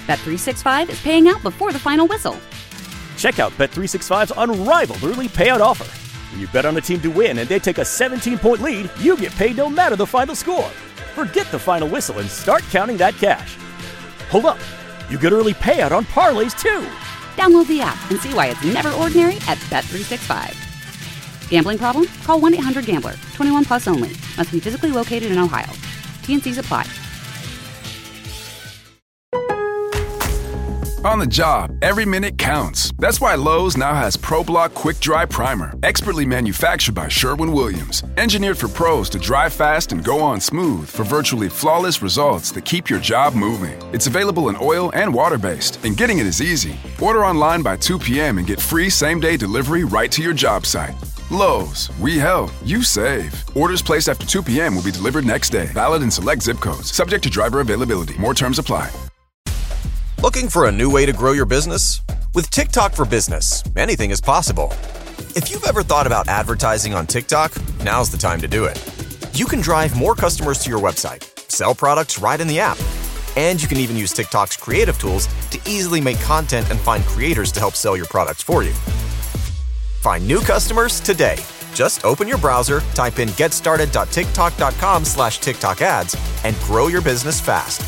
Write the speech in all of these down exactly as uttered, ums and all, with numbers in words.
Bet three sixty-five is paying out before the final whistle. Check out Bet three sixty-five's unrivaled early payout offer. When you bet on a team to win and they take a seventeen-point lead, you get paid no matter the final score. Forget the final whistle and start counting that cash. Hold up. You get early payout on parlays, too. Download the app and see why it's never ordinary at Bet three sixty-five. Gambling problem? Call one eight hundred gambler. twenty-one plus only. Must be physically located in Ohio. T N Cs apply. On the job, every minute counts. That's why Lowe's now has ProBlock Quick Dry Primer, expertly manufactured by Sherwin-Williams. Engineered for pros to dry fast and go on smooth for virtually flawless results that keep your job moving. It's available in oil and water-based, and getting it is easy. Order online by two p.m. and get free same-day delivery right to your job site. Lowe's, we help, you save. Orders placed after two p.m. will be delivered next day. Valid in select zip codes. Subject to driver availability. More terms apply. Looking for a new way to grow your business? With TikTok for Business, anything is possible. If you've ever thought about advertising on TikTok, now's the time to do it. You can drive more customers to your website, sell products right in the app, and you can even use TikTok's creative tools to easily make content and find creators to help sell your products for you. Find new customers today. Just open your browser, type in getstarted.tiktok.com slash TikTok ads, and grow your business fast.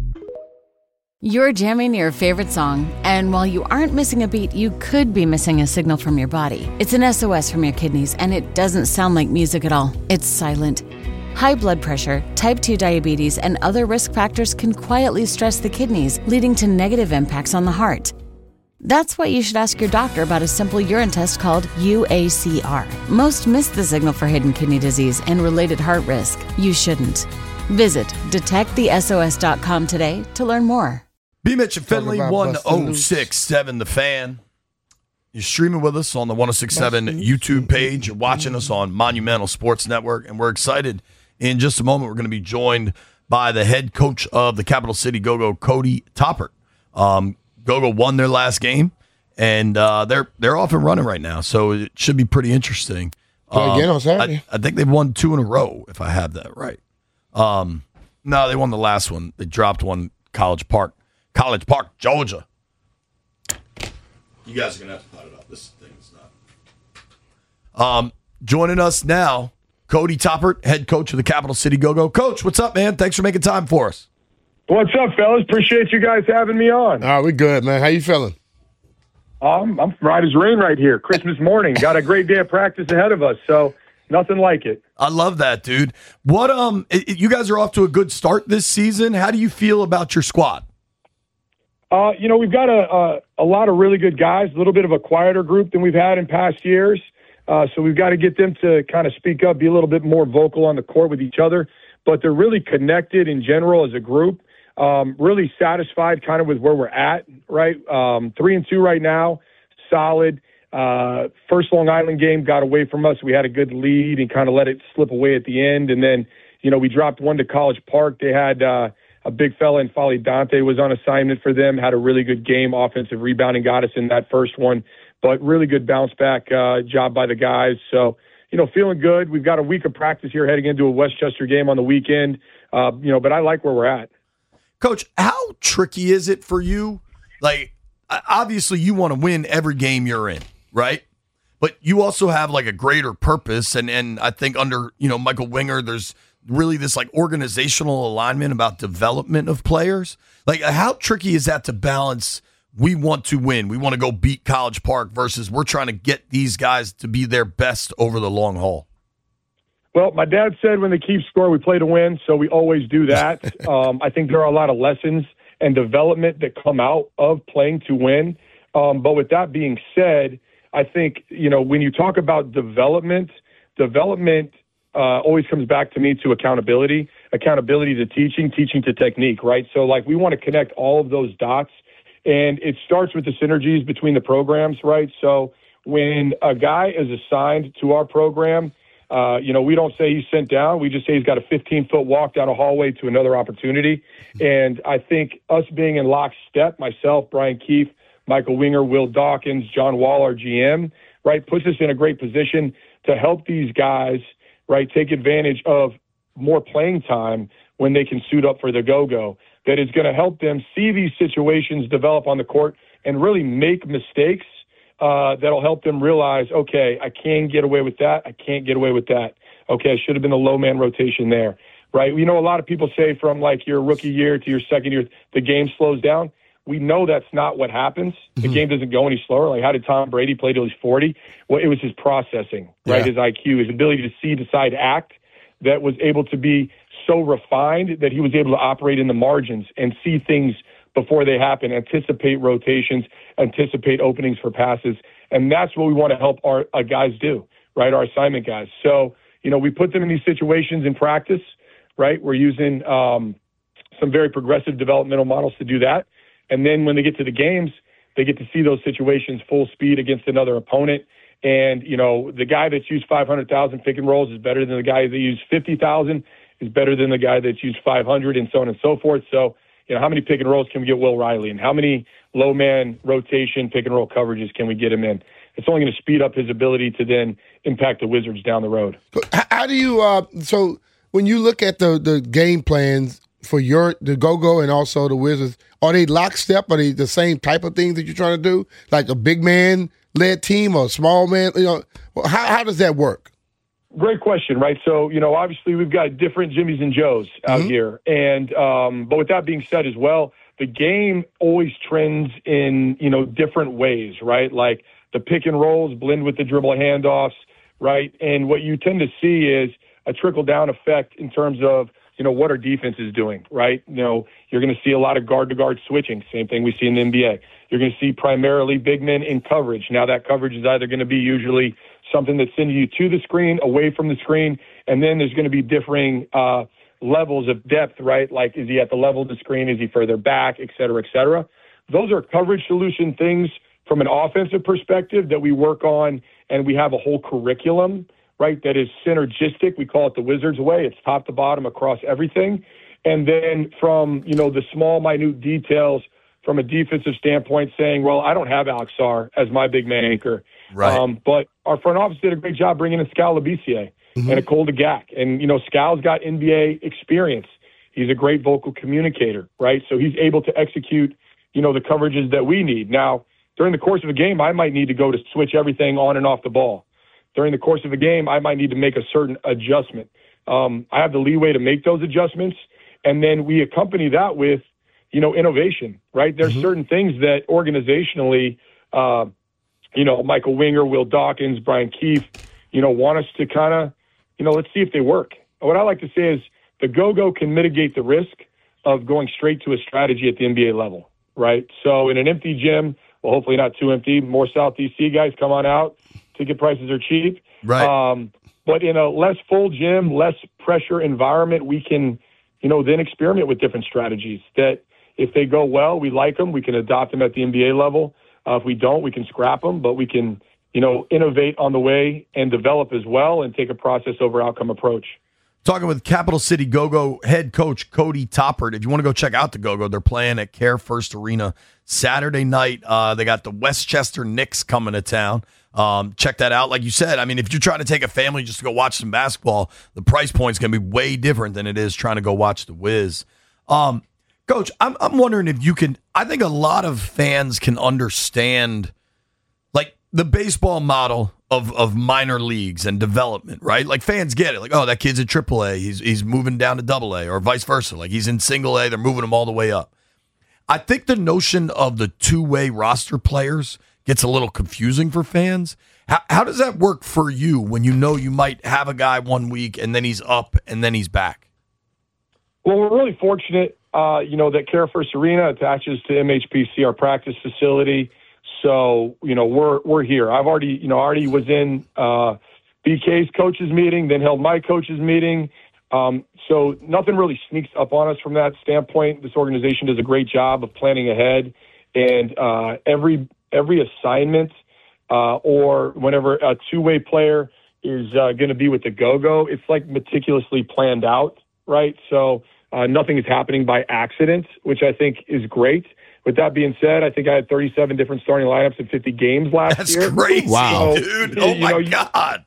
You're jamming your favorite song, and while you aren't missing a beat, you could be missing a signal from your body. It's an S O S from your kidneys, and it doesn't sound like music at all. It's silent. High blood pressure, type two diabetes, and other risk factors can quietly stress the kidneys, leading to negative impacts on the heart. That's why you should ask your doctor about a simple urine test called U A C R. Most miss the signal for hidden kidney disease and related heart risk. You shouldn't. Visit detect the S O S dot com today to learn more. B. Mitch and Finley, one oh six point seven The Fan. You're streaming with us on the one oh six point seven YouTube page. You're watching us on Monumental Sports Network, and we're excited. In just a moment, we're going to be joined by the head coach of the Capital City Go-Go, Cody Toppert. Um, Go-Go won their last game, and uh, they're they're off and running right now, so it should be pretty interesting. Play um, again on Saturday. I, I think they've won two in a row, if I have that right. Um, no, they won the last one. They dropped one, College Park. College Park, Georgia. You guys are going to have to cut it up. This thing is not. Um, joining us now, Cody Toppert, head coach of the Capital City Go-Go. Coach, what's up, man? Thanks for making time for us. What's up, fellas? Appreciate you guys having me on. All right, we good, man. How you feeling? Um, I'm right as rain right here. Christmas morning. Got a great day of practice ahead of us, so nothing like it. I love that, dude. What um, it, you guys are off to a good start this season. How do you feel about your squad? Uh, you know, we've got a, a a lot of really good guys, a little bit of a quieter group than we've had in past years. Uh, so we've got to get them to kind of speak up, be a little bit more vocal on the court with each other. But they're really connected in general as a group. Um, really satisfied kind of with where we're at, right? Um, three and two right now, solid. Uh, first Long Island game got away from us. We had a good lead and kind of let it slip away at the end. And then, you know, we dropped one to College Park. They had uh, a big fella in Folly Dante was on assignment for them, had a really good game, offensive rebounding, got us in that first one, but really good bounce back uh, job by the guys. So, you know, feeling good. We've got a week of practice here heading into a Westchester game on the weekend, uh, you know, but I like where we're at. Coach, how tricky is it for you? Like, obviously you want to win every game you're in, right? But you also have like a greater purpose. And, and I think under, you know, Michael Winger, there's really this like organizational alignment about development of players. Like, how tricky is that to balance? We want to win. We want to go beat College Park versus we're trying to get these guys to be their best over the long haul. Well, my dad said when they keep score, we play to win, so we always do that. um, I think there are a lot of lessons and development that come out of playing to win. Um, but with that being said, I think, you know, when you talk about development, development uh, always comes back to me to accountability, accountability to teaching, teaching to technique, right? So, like, we want to connect all of those dots, and it starts with the synergies between the programs, right? So when a guy is assigned to our program, Uh, you know, we don't say he's sent down. We just say he's got a fifteen-foot walk down a hallway to another opportunity. And I think us being in lockstep, myself, Brian Keefe, Michael Winger, Will Dawkins, John Wall, our G M, right, puts us in a great position to help these guys, right, take advantage of more playing time when they can suit up for the go-go. that is going to help them see these situations develop on the court and really make mistakes uh, that'll help them realize, okay, I can get away with that. I can't get away with that. Okay, I should have been a low man rotation there, right? You know, a lot of people say from like your rookie year to your second year, the game slows down. We know that's not what happens. The mm-hmm. game doesn't go any slower. Like, how did Tom Brady play till he's forty? Well, it was his processing, right? Yeah. His I Q, his ability to see, decide, act, that was able to be so refined that he was able to operate in the margins and see things before they happen, anticipate rotations, anticipate openings for passes. And that's what we want to help our, our guys do, right? Our assignment guys. So, you know, we put them in these situations in practice, right? We're using um, some very progressive developmental models to do that. And then when they get to the games, they get to see those situations full speed against another opponent. And, you know, the guy that's used five hundred thousand pick and rolls is better than the guy that used fifty thousand, is better than the guy that's used five hundred, and so on and so forth. So, you know, how many pick and rolls can we get Will Riley, and how many low man rotation pick and roll coverages can we get him in? It's only going to speed up his ability to then impact the Wizards down the road. How do you uh, – so when you look at the, the game plans for your the Go-Go and also the Wizards, are they lockstep? Are they the same type of things that you're trying to do, like a big man-led team or a small man? You know, how how does that work? Great question, right? So, you know, obviously we've got different Jimmys and Joes out mm-hmm. here, and um, but with that being said as well, the game always trends in, you know, different ways, right? Like the pick and rolls blend with the dribble handoffs, right? And what you tend to see is a trickle down effect in terms of, you know, what our defense is doing, right? You know, you're going to see a lot of guard-to-guard switching, same thing we see in the N B A. You're going to see primarily big men in coverage. Now, that coverage is either going to be usually something that's sending you to the screen, away from the screen, and then there's going to be differing uh, levels of depth, right? Like, is he at the level of the screen? Is he further back, et cetera, et cetera? Those are coverage solution things from an offensive perspective that we work on, and we have a whole curriculum, right, that is synergistic. We call it the Wizards way. It's top to bottom across everything. And then from, you know, the small, minute details from a defensive standpoint, saying, well, I don't have Alex Sarr as my big man anchor. Right. Um, but our front office did a great job bringing in Skal Labissiere mm-hmm. and Nicole DeGack. And, you know, Skal's got N B A experience. He's a great vocal communicator, right? So he's able to execute, you know, the coverages that we need. Now, during the course of a game, I might need to go to switch everything on and off the ball. During the course of a game, I might need to make a certain adjustment. Um, I have the leeway to make those adjustments, and then we accompany that with, you know, innovation, right? There's mm-hmm. certain things that organizationally, uh, you know, Michael Winger, Will Dawkins, Brian Keefe, you know, want us to kind of, you know, let's see if they work. What I like to say is the Go-Go can mitigate the risk of going straight to a strategy at the N B A level, right? So in an empty gym, well, hopefully not too empty, more South D C guys come on out. Ticket prices are cheap. Right. Um, but in a less full gym, less pressure environment, we can, you know, then experiment with different strategies that if they go well, we like them. We can adopt them at the N B A level. Uh, if we don't, we can scrap them, but we can, you know, innovate on the way and develop as well and take a process over outcome approach. Talking with Capital City Go-Go head coach Cody Toppert. If you want to go check out the Go-Go, they're playing at Care First Arena Saturday night. Uh, they got the Westchester Knicks coming to town. Um, check that out. Like you said, I mean, if you're trying to take a family just to go watch some basketball, the price point's going to be way different than it is trying to go watch the Wiz. Um, Coach, I'm I'm wondering if you can. I think a lot of fans can understand, like, the baseball model of of minor leagues and development, right? Like, fans get it. Like, oh, that kid's at triple A. He's he's moving down to double A, or vice versa. Like, he's in single A. They're moving him all the way up. I think the notion of the two-way roster players gets a little confusing for fans. How how does that work for you when you know you might have a guy one week and then he's up and then he's back? Well, we're really fortunate, uh, you know, that Care First Arena attaches to M H P C, our practice facility. So, you know, we're we're here. I've already, you know, already was in uh, B K's coaches meeting, then held my coaches meeting. Um, so nothing really sneaks up on us from that standpoint. This organization does a great job of planning ahead, and uh, every every assignment uh, or whenever a two-way player is uh, going to be with the Go-Go, it's like meticulously planned out, right? So uh, nothing is happening by accident, which I think is great. With that being said, I think I had thirty-seven different starting lineups in fifty games last That's year. That's crazy, wow. dude. Oh, my know, God.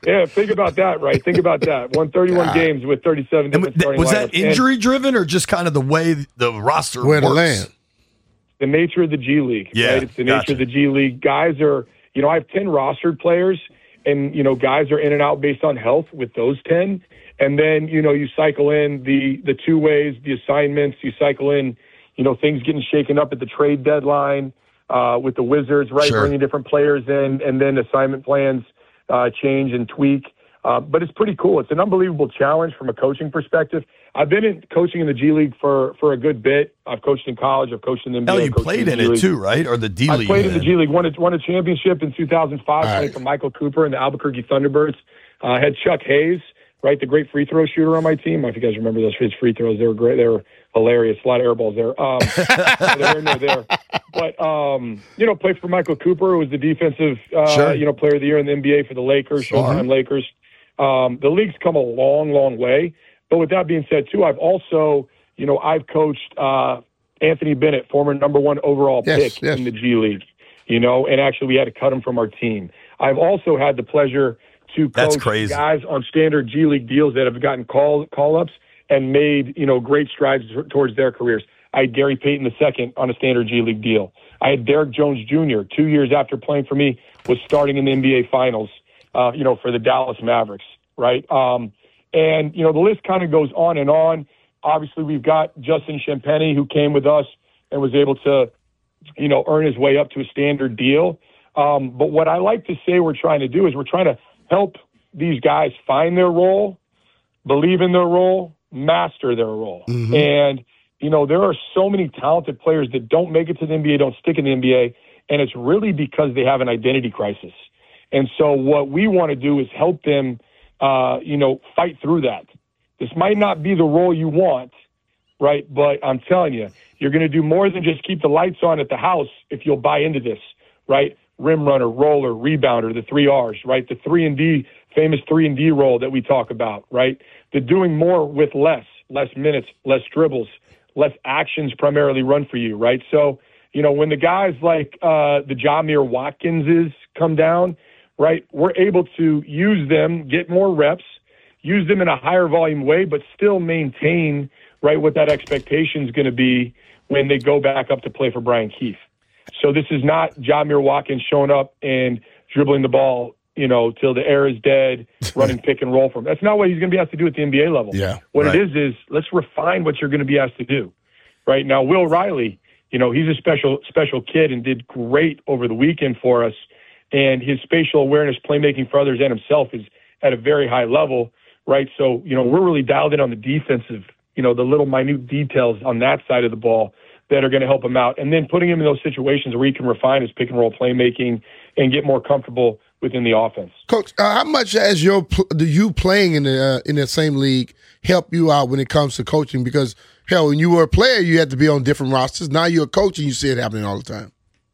Yeah, think about that, right? Think about that. Won thirty-one God. games with thirty-seven different starting Was lineups. that injury-driven or just kind of the way the roster Where works? to land? The nature of the G League, yeah, right? It's the nature gotcha. of the G League. Guys are, you know, I have ten rostered players, and, you know, guys are in and out based on health with those ten. And then, you know, you cycle in the, the two ways, the assignments, you cycle in, you know, things getting shaken up at the trade deadline uh, with the Wizards, right? Sure. Bringing different players in, and then assignment plans uh, change and tweak. Uh, but it's pretty cool. It's an unbelievable challenge from a coaching perspective. I've been in coaching in the G League for, for a good bit. I've coached in college. I've coached in the N B A. Hell, you played in, in it too, right? Or the D League? I played in the G League. Won a, won a championship in two thousand five. Right. Played for Michael Cooper and the Albuquerque Thunderbirds. I uh, had Chuck Hayes, right, the great free throw shooter on my team. I don't know if you guys remember those his free throws. They were great. They were hilarious. A lot of air balls there. Um, there, no, there. But, um, you know, played for Michael Cooper, who was the defensive, uh, sure. you know, player of the year in the N B A for the Lakers, Sure. Showtime Lakers. Um, the league's come a long, long way. But with that being said, too, I've also, you know, I've coached uh, Anthony Bennett, former number one overall Yes, pick yes. in the G League, you know, and actually we had to cut him from our team. I've also had the pleasure to That's coach crazy. guys on standard G League deals that have gotten call call-ups and made, you know, great strides t- towards their careers. I had Gary Payton the second on a standard G League deal. I had Derek Jones Junior, two years after playing for me, was starting in the N B A Finals, uh, you know, for the Dallas Mavericks, right? Um, and, you know, the list kind of goes on and on. Obviously, we've got Justin Champagny, who came with us and was able to, you know, earn his way up to a standard deal. Um, but what I like to say we're trying to do is we're trying to help these guys find their role, believe in their role, master their role. Mm-hmm. And, you know, there are so many talented players that don't make it to the N B A, don't stick in the N B A, and it's really because they have an identity crisis. And so what we want to do is help them, uh, you know, fight through that. This might not be the role you want, right? But I'm telling you, you're going to do more than just keep the lights on at the house if you'll buy into this, right? Rim runner, roller, rebounder, the three R's, right? The three and D, famous three and D role that we talk about, right? The doing more with less, less minutes, less dribbles, less actions primarily run for you, right? So, you know, when the guys like uh, the Jamir Watkinses come down, right, we're able to use them, get more reps, use them in a higher volume way, but still maintain, right, what that expectation is going to be when they go back up to play for Brian Keefe. So this is not Jamir Watkins showing up and dribbling the ball, you know, till the air is dead, running pick and roll for him. That's not what he's going to be asked to do at the N B A level. Yeah, what right. it is is let's refine what you're going to be asked to do. Right now, Will Riley, you know, he's a special special kid and did great over the weekend for us. And his spatial awareness, playmaking for others and himself is at a very high level, right? So, you know, we're really dialed in on the defensive, you know, the little minute details on that side of the ball that are going to help him out. And then putting him in those situations where he can refine his pick and roll playmaking and get more comfortable within the offense. Coach, uh, how much has your pl- do you playing in the uh, in the same league help you out when it comes to coaching? Because hell, when you were a player, you had to be on different rosters. Now you're a coach, and you see it happening all the time.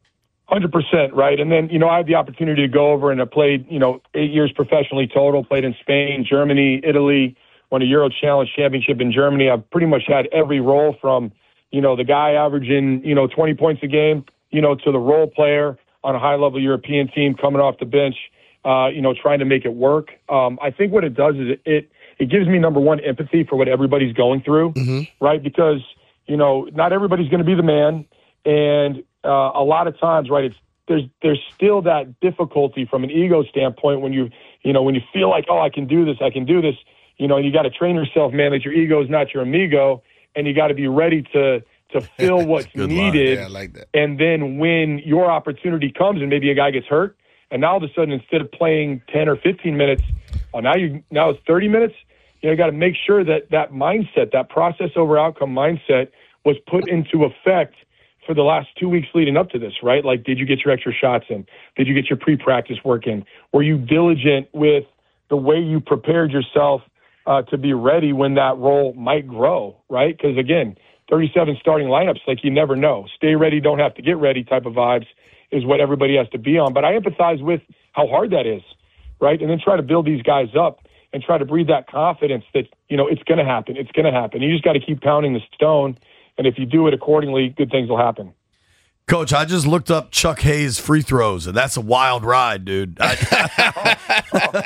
one hundred percent, right? And then, you know, I had the opportunity to go over and I played, you know, eight years professionally total, played in Spain, Germany, Italy, won a Euro Challenge championship in Germany. I've pretty much had every role from, you know, the guy averaging, you know, twenty points a game, you know, to the role player on a high-level European team coming off the bench, uh, you know, trying to make it work. Um, I think what it does is it, it, it gives me, number one, empathy for what everybody's going through, Mm-hmm. right? Because, you know, not everybody's going to be the man. And uh, a lot of times, right, it's there's there's still that difficulty from an ego standpoint when you, you know, when you feel like, oh, I can do this, I can do this, you know, you got to train yourself, man, that your ego is not your amigo, and you got to be ready to to fill what's Good line. needed. Yeah, I like that. And then when your opportunity comes and maybe a guy gets hurt, and now all of a sudden instead of playing ten or fifteen minutes, oh, now you now it's thirty minutes. You know, you got to make sure that that mindset, that process over outcome mindset, was put into effect for the last two weeks leading up to this, right? Like, did you get your extra shots in? Did you get your pre-practice work in? Were you diligent with the way you prepared yourself uh, to be ready when that role might grow, right? Because, again, thirty-seven starting lineups, like, you never know. Stay ready, don't have to get ready type of vibes is what everybody has to be on. But I empathize with how hard that is, right? And then try to build these guys up and try to breed that confidence that, you know, it's going to happen. It's going to happen. You just got to keep pounding the stone. And if you do it accordingly, good things will happen. Coach, I just looked up Chuck Hayes free throws, and that's a wild ride, dude. I, oh,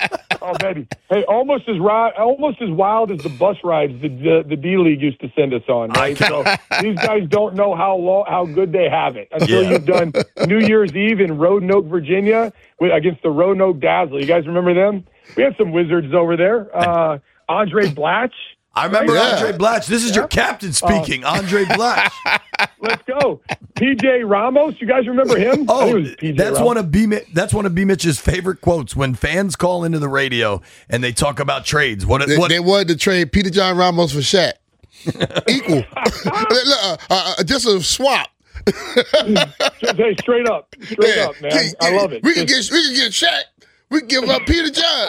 Oh, baby. Hey, almost as ri- almost as wild as the bus rides the the, the D League used to send us on, right? So these guys don't know how long, how good they have it until Yeah. you've done New Year's Eve in Roanoke, Virginia, with, against the Roanoke Dazzler. You guys remember them? We had some wizards over there. Uh, Andre Blatch. I remember Yeah. Andre Blatch. This is your captain speaking, Andre Blatch. Let's go. P J Ramos. You guys remember him? I Oh, think it was P J that's Ramos. one of B. That's one of B. Mitch's favorite quotes when fans call into the radio and they talk about trades. What? They, what? they wanted to trade Peter John Ramos for Shaq. Equal. uh, uh, just a swap. Just, hey, straight up, straight Yeah. up, man. Can- I love it. We can Just- get we can get Shaq. We can give up Peter John.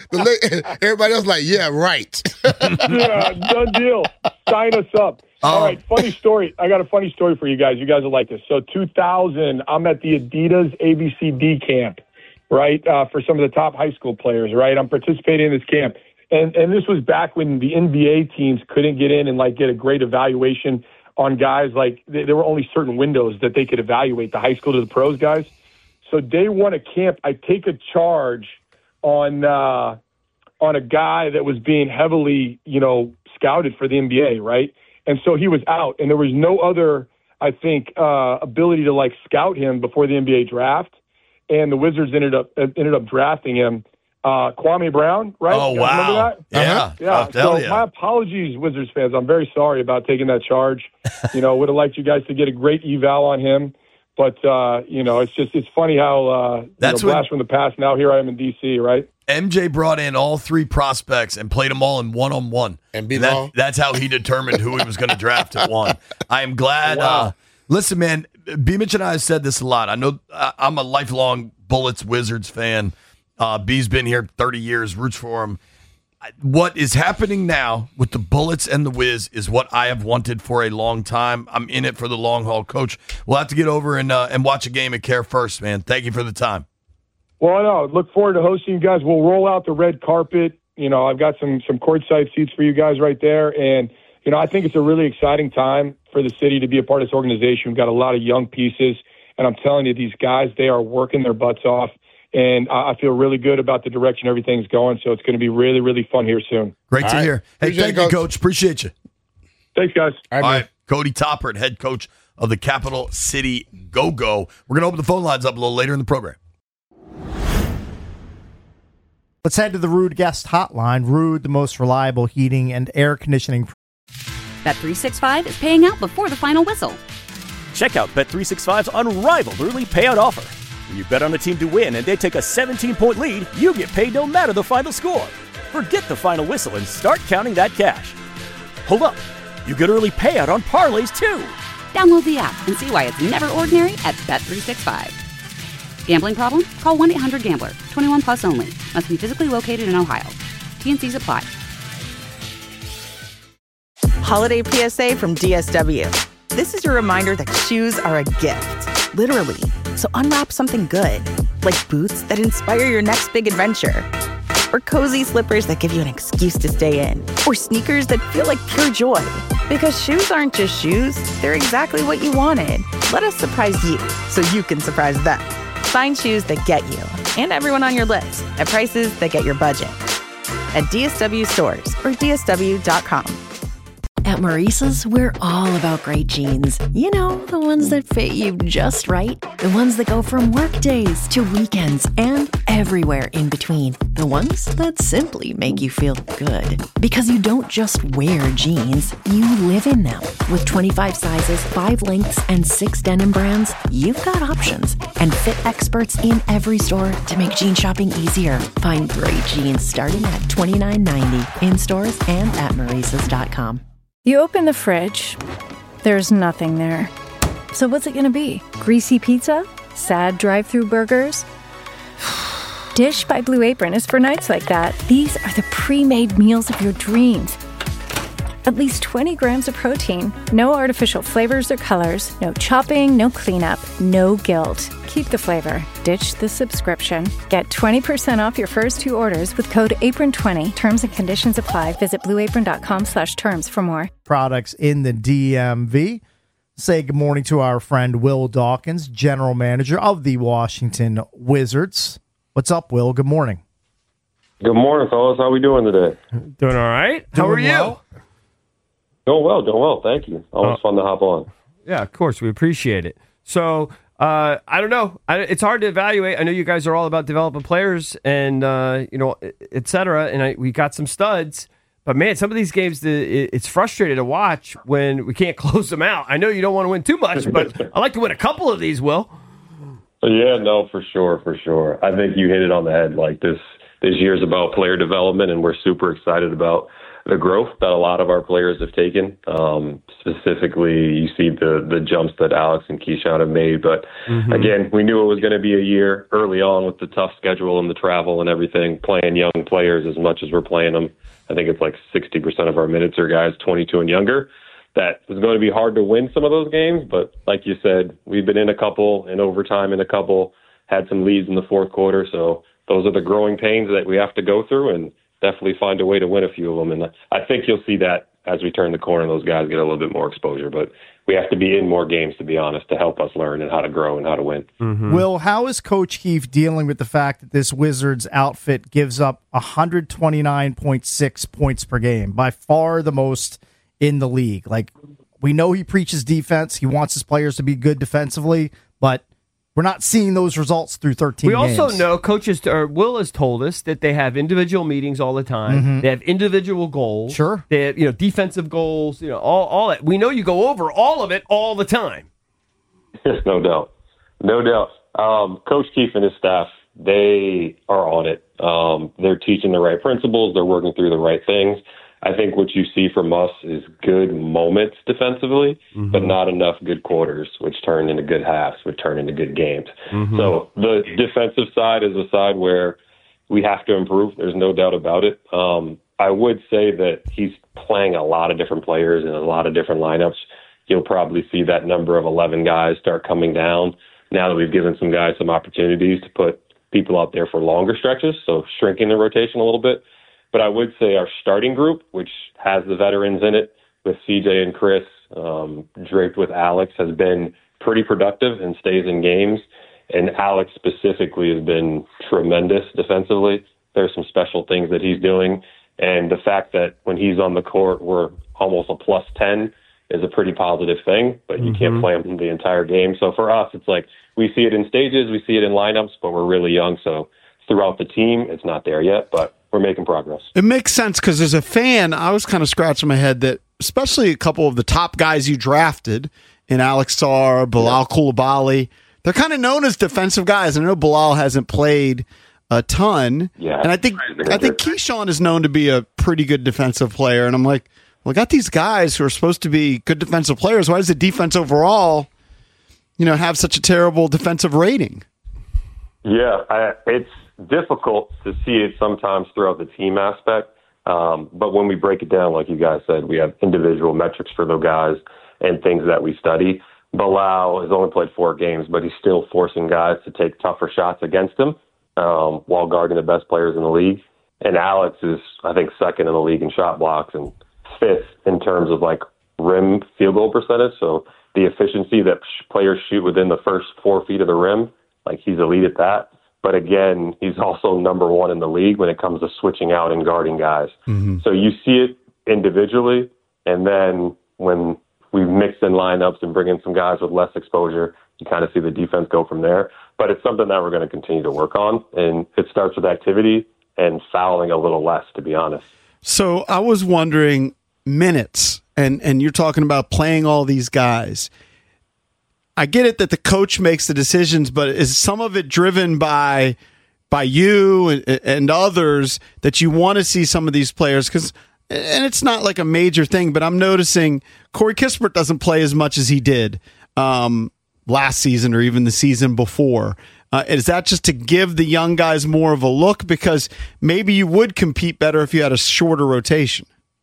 The la- Everybody else like, yeah, right. yeah, done deal. Sign us up. All right, funny story. I got a funny story for you guys. You guys will like this. So two thousand, I'm at the Adidas A B C D camp, right, uh, for some of the top high school players, right? I'm participating in this camp. And and this was back when the N B A teams couldn't get in and, like, get a great evaluation on guys. Like, th- there were only certain windows that they could evaluate the high school to the pros guys. So day one at camp, I take a charge on uh, on a guy that was being heavily, you know, scouted for the N B A, right? And so he was out, and there was no other, I think, uh, ability to like scout him before the N B A draft. And the Wizards ended up ended up drafting him, uh, Kwame Brown, right? Oh, You guys remember wow. that? Yeah. Uh-huh. Yeah. Oh, hell so yeah. my apologies, Wizards fans. I'm very sorry about taking that charge. You know, would have liked you guys to get a great eval on him. But, uh, you know, it's just, it's funny how, uh, That's you know, when- blast from the past. Now here I am in D C, right? M J brought in all three prospects and played them all in one-on-one. And beat that, them all? That's how he determined who he was going to draft at one. I am glad. Wow. Uh, listen, man, B. Mitch and I have said this a lot. I know uh, I'm a lifelong Bullets Wizards fan. Uh, B's been here thirty years, roots for him. What is happening now with the Bullets and the Wiz is what I have wanted for a long time. I'm in it for the long haul, Coach. We'll have to get over and uh, and watch a game at Care First, man. Thank you for the time. Well, I know. Look forward to hosting you guys. We'll roll out the red carpet. You know, I've got some some courtside seats for you guys right there. And, you know, I think it's a really exciting time for the city to be a part of this organization. We've got a lot of young pieces. And I'm telling you, these guys, they are working their butts off. And I I feel really good about the direction everything's going. So it's going to be really, really fun here soon. Great All to right. hear. Hey, Appreciate thank it, you, Coach. Coach. Appreciate you. Thanks, guys. All right, All man. right, Cody Toppert, head coach of the Capital City Go-Go. We're going to open the phone lines up a little later in the program. Let's head to the Rude Guest Hotline. Rude, the most reliable heating and air conditioning. Bet three sixty-five is paying out before the final whistle. Check out Bet three sixty-five's unrivaled early payout offer. When you bet on a team to win and they take a seventeen-point lead, you get paid no matter the final score. Forget the final whistle and start counting that cash. Hold up. You get early payout on parlays, too. Download the app and see why it's never ordinary at Bet three sixty-five. Gambling problem? Call one eight hundred gambler. twenty-one plus only. Must be physically located in Ohio. T N Cs apply. Holiday P S A from D S W. This is your reminder that shoes are a gift, literally. So unwrap something good, like boots that inspire your next big adventure, or cozy slippers that give you an excuse to stay in, or sneakers that feel like pure joy. Because shoes aren't just shoes, they're exactly what you wanted. Let us surprise you so you can surprise them. Find shoes that get you and everyone on your list at prices that get your budget. At D S W stores or D S W dot com. At Maurice's, we're all about great jeans. You know, the ones that fit you just right. The ones that go from work days to weekends and everywhere in between. The ones that simply make you feel good. Because you don't just wear jeans, you live in them. With twenty-five sizes, five lengths, and six denim brands, you've got options. And fit experts in every store to make jean shopping easier. Find great jeans starting at twenty-nine ninety in stores and at Maurice's dot com. You open the fridge, there's nothing there. So what's it gonna be? Greasy pizza? Sad drive-through burgers? Dish by Blue Apron is for nights like that. These are the pre-made meals of your dreams. At least twenty grams of protein, no artificial flavors or colors, no chopping, no cleanup, no guilt. Keep the flavor. Ditch the subscription. Get twenty percent off your first two orders with code apron twenty. Terms and conditions apply. Visit blueapron.com slash terms for more. Products in the D M V. Say good morning to our friend Will Dawkins, general manager of the Washington Wizards. What's up, Will? Good morning. Good morning, fellas. How we doing today? Doing all right. How Doing are you? well. Doing well, doing well. Thank you. Always Uh, fun to hop on. Yeah, of course. We appreciate it. So, uh, I don't know. I, it's hard to evaluate. I know you guys are all about developing players and, uh, you know, et cetera. And I, we got some studs. But, man, some of these games, the, it, it's frustrating to watch when we can't close them out. I know you don't want to win too much, but I'd like to win a couple of these, Will. Yeah, no, for sure, for sure. I think you hit it on the head. Like this, this year's about player development, and we're super excited about the growth that a lot of our players have taken. Um, specifically, you see the the jumps that Alex and Keyshawn have made. But Mm-hmm. again, we knew it was going to be a year early on with the tough schedule and the travel and everything, playing young players as much as we're playing them. I think it's like sixty percent of our minutes are guys twenty-two and younger. That was going to be hard to win some of those games. But like you said, we've been in a couple, in overtime in a couple, had some leads in the fourth quarter. So those are the growing pains that we have to go through, and definitely find a way to win a few of them. And I think you'll see that as we turn the corner, those guys get a little bit more exposure. But we have to be in more games, to be honest, to help us learn and how to grow and how to win. Mm-hmm. Will, how is Coach Keefe dealing with the fact that this Wizards outfit gives up one twenty-nine point six points per game, by far the most in the league? Like, we know he preaches defense. He wants his players to be good defensively, but we're not seeing those results through thirteen We games. also know coaches, or Will has told us that they have individual meetings all the time. Mhm. They have individual goals. Sure. They have, you know, defensive goals, you know, all, all that. We know you go over all of it all the time. No doubt. No doubt. Um, Coach Keefe and his staff, they are on it. Um, they're teaching the right principles. They're working through the right things. I think what you see from us is good moments defensively, mm-hmm. but not enough good quarters, which turn into good halves, which turn into good games. Mm-hmm. So the defensive side is a side where we have to improve. There's no doubt about it. Um, I would say that he's playing a lot of different players in a lot of different lineups. You'll probably see that number of eleven guys start coming down now that we've given some guys some opportunities to put people out there for longer stretches, so shrinking the rotation a little bit. But I would say our starting group, which has the veterans in it, with C J and Chris, um, draped with Alex, has been pretty productive and stays in games. And Alex specifically has been tremendous defensively. There's some special things that he's doing. And the fact that when he's on the court, we're almost a plus ten is a pretty positive thing, but you mm-hmm. can't play him the entire game. So for us, it's like we see it in stages, we see it in lineups, but we're really young. So throughout the team, it's not there yet, but we're making progress. It makes sense because as a fan, I was kind of scratching my head that especially a couple of the top guys you drafted in Alex Sarr, Bilal yeah. Coulibaly, they're kind of known as defensive guys. I know Bilal hasn't played a ton, yeah, and I think I think Keyshawn is known to be a pretty good defensive player. And I'm like, well, I got these guys who are supposed to be good defensive players. Why does the defense overall, you know, have such a terrible defensive rating? Yeah, I, it's difficult to see it sometimes throughout the team aspect. Um, but when we break it down, like you guys said, we have individual metrics for those guys and things that we study. Bilal has only played four games, but he's still forcing guys to take tougher shots against him um, while guarding the best players in the league. And Alex is, I think, second in the league in shot blocks and fifth in terms of like rim field goal percentage. So the efficiency that players shoot within the first four feet of the rim, like he's elite at that. But again, he's also number one in the league when it comes to switching out and guarding guys. Mm-hmm. So you see it individually, and then when we mix in lineups and bring in some guys with less exposure, you kind of see the defense go from there. But it's something that we're going to continue to work on, and it starts with activity and fouling a little less, to be honest. So I was wondering, minutes, and, and you're talking about playing all these guys. I get it that the coach makes the decisions, but is some of it driven by by you and, and others that you want to see some of these players? Because, and it's not like a major thing, but I'm noticing Corey Kispert doesn't play as much as he did um, last season or even the season before. Uh, is that just to give the young guys more of a look? Because maybe you would compete better if you had a shorter rotation.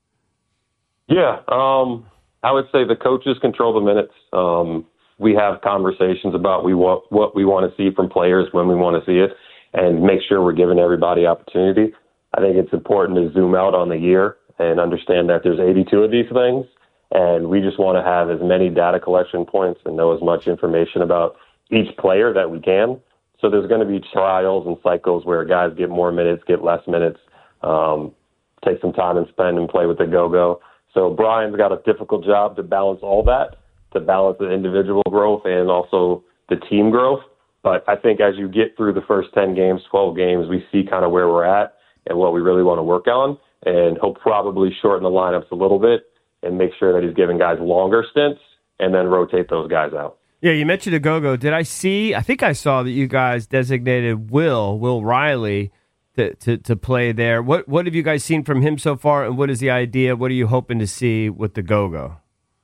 Yeah, um, I would say the coaches control the minutes. Um, we have conversations about we want what we want to see from players when we want to see it, and make sure we're giving everybody opportunity. I think it's important to zoom out on the year and understand that there's eighty-two of these things, and we just want to have as many data collection points and know as much information about each player that we can, So there's going to be trials and cycles where guys get more minutes, get less minutes, um, take some time and spend and play with the go-go. So Brian's got a difficult job to balance all that, to balance the individual growth and also the team growth. But I think as you get through the first ten games, twelve games, we see kind of where we're at and what we really want to work on. And he'll probably shorten the lineups a little bit and make sure that he's giving guys longer stints and then rotate those guys out. Yeah, you mentioned a go-go. Did I see, I think I saw that you guys designated Will, Will Riley, to, to, to play there. What what have you guys seen from him so far, and what is the idea? What are you hoping to see with the go-go?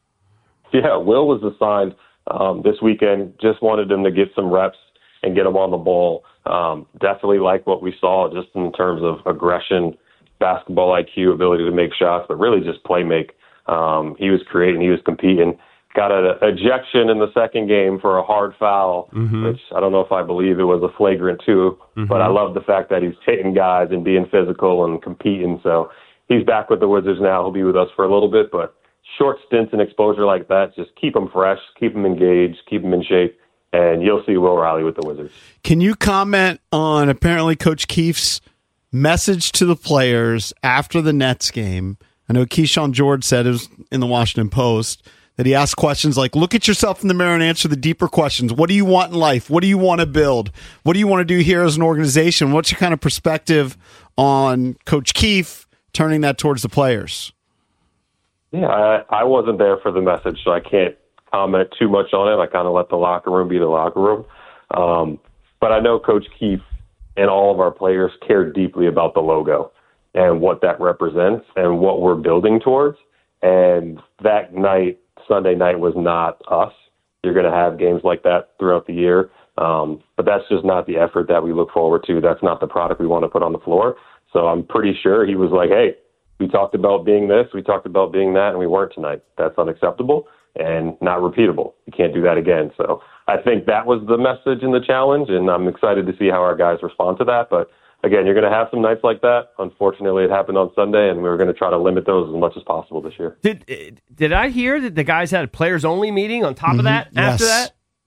Yeah, Will was assigned um, this weekend. Just wanted him to get some reps and get him on the ball. Um, definitely like what we saw just in terms of aggression, basketball I Q, ability to make shots, but really just play make. Um, he was creating, he was competing. Got an ejection in the second game for a hard foul, mm-hmm. which I don't know if I believe it was a flagrant two, mm-hmm. but I love the fact that he's hitting guys and being physical and competing. So he's back with the Wizards now. He'll be with us for a little bit, but short stints and exposure like that, just keep him fresh, keep him engaged, keep him in shape, and you'll see Will Riley with the Wizards. Can you comment on apparently Coach Keefe's message to the players after the Nets game? I know Keyshawn George said, it was in the Washington Post, that he asked questions like, look at yourself in the mirror and answer the deeper questions. What do you want in life? What do you want to build? What do you want to do here as an organization? What's your kind of perspective on Coach Keefe turning that towards the players? Yeah, I, I wasn't there for the message, so I can't comment too much on it. I kind of let the locker room be the locker room. Um, but I know Coach Keefe and all of our players care deeply about the logo and what that represents and what we're building towards. And that night, Sunday night, was not us. You're going to have games like that throughout the year. Um, but that's just not the effort that we look forward to. That's not the product we want to put on the floor. So I'm pretty sure he was like, hey, we talked about being this, we talked about being that, and we weren't tonight. That's unacceptable and not repeatable. You can't do that again. So I think that was the message and the challenge, and I'm excited to see how our guys respond to that. But again, you're going to have some nights like that. Unfortunately, it happened on Sunday, and we were going to try to limit those as much as possible this year. Did did I hear that the guys had a players-only meeting on top Mm-hmm. of that after Yes.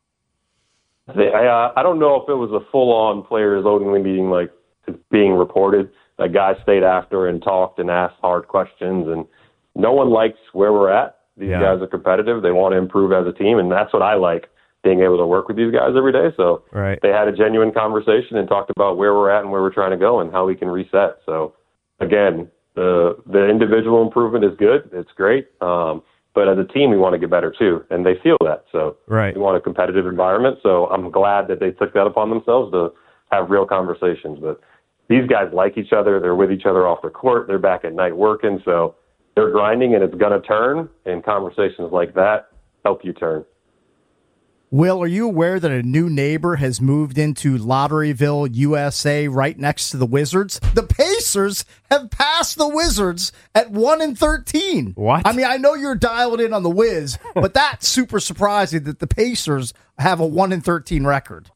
that? They, I, uh, I don't know if it was a full-on players-only meeting like it's being reported. The guys stayed after and talked and asked hard questions, and no one likes where we're at. These Yeah. guys are competitive. They want to improve as a team, and that's what I like, being able to work with these guys every day. So Right. they had a genuine conversation and talked about where we're at and where we're trying to go and how we can reset. So again, the the individual improvement is good. It's great. Um, but as a team, we want to get better too. And they feel that. So Right. we want a competitive environment. So I'm glad that they took that upon themselves to have real conversations. But these guys like each other. They're with each other off the court. They're back at night working. So they're grinding, and it's going to turn. And conversations like that help you turn. Will, are you aware that a new neighbor has moved into Lotteryville, U S A, right next to the Wizards? The Pacers have passed the Wizards at one and thirteen. What? I mean, I know you're dialed in on the Wiz, but that's super surprising that the Pacers have a one and thirteen record.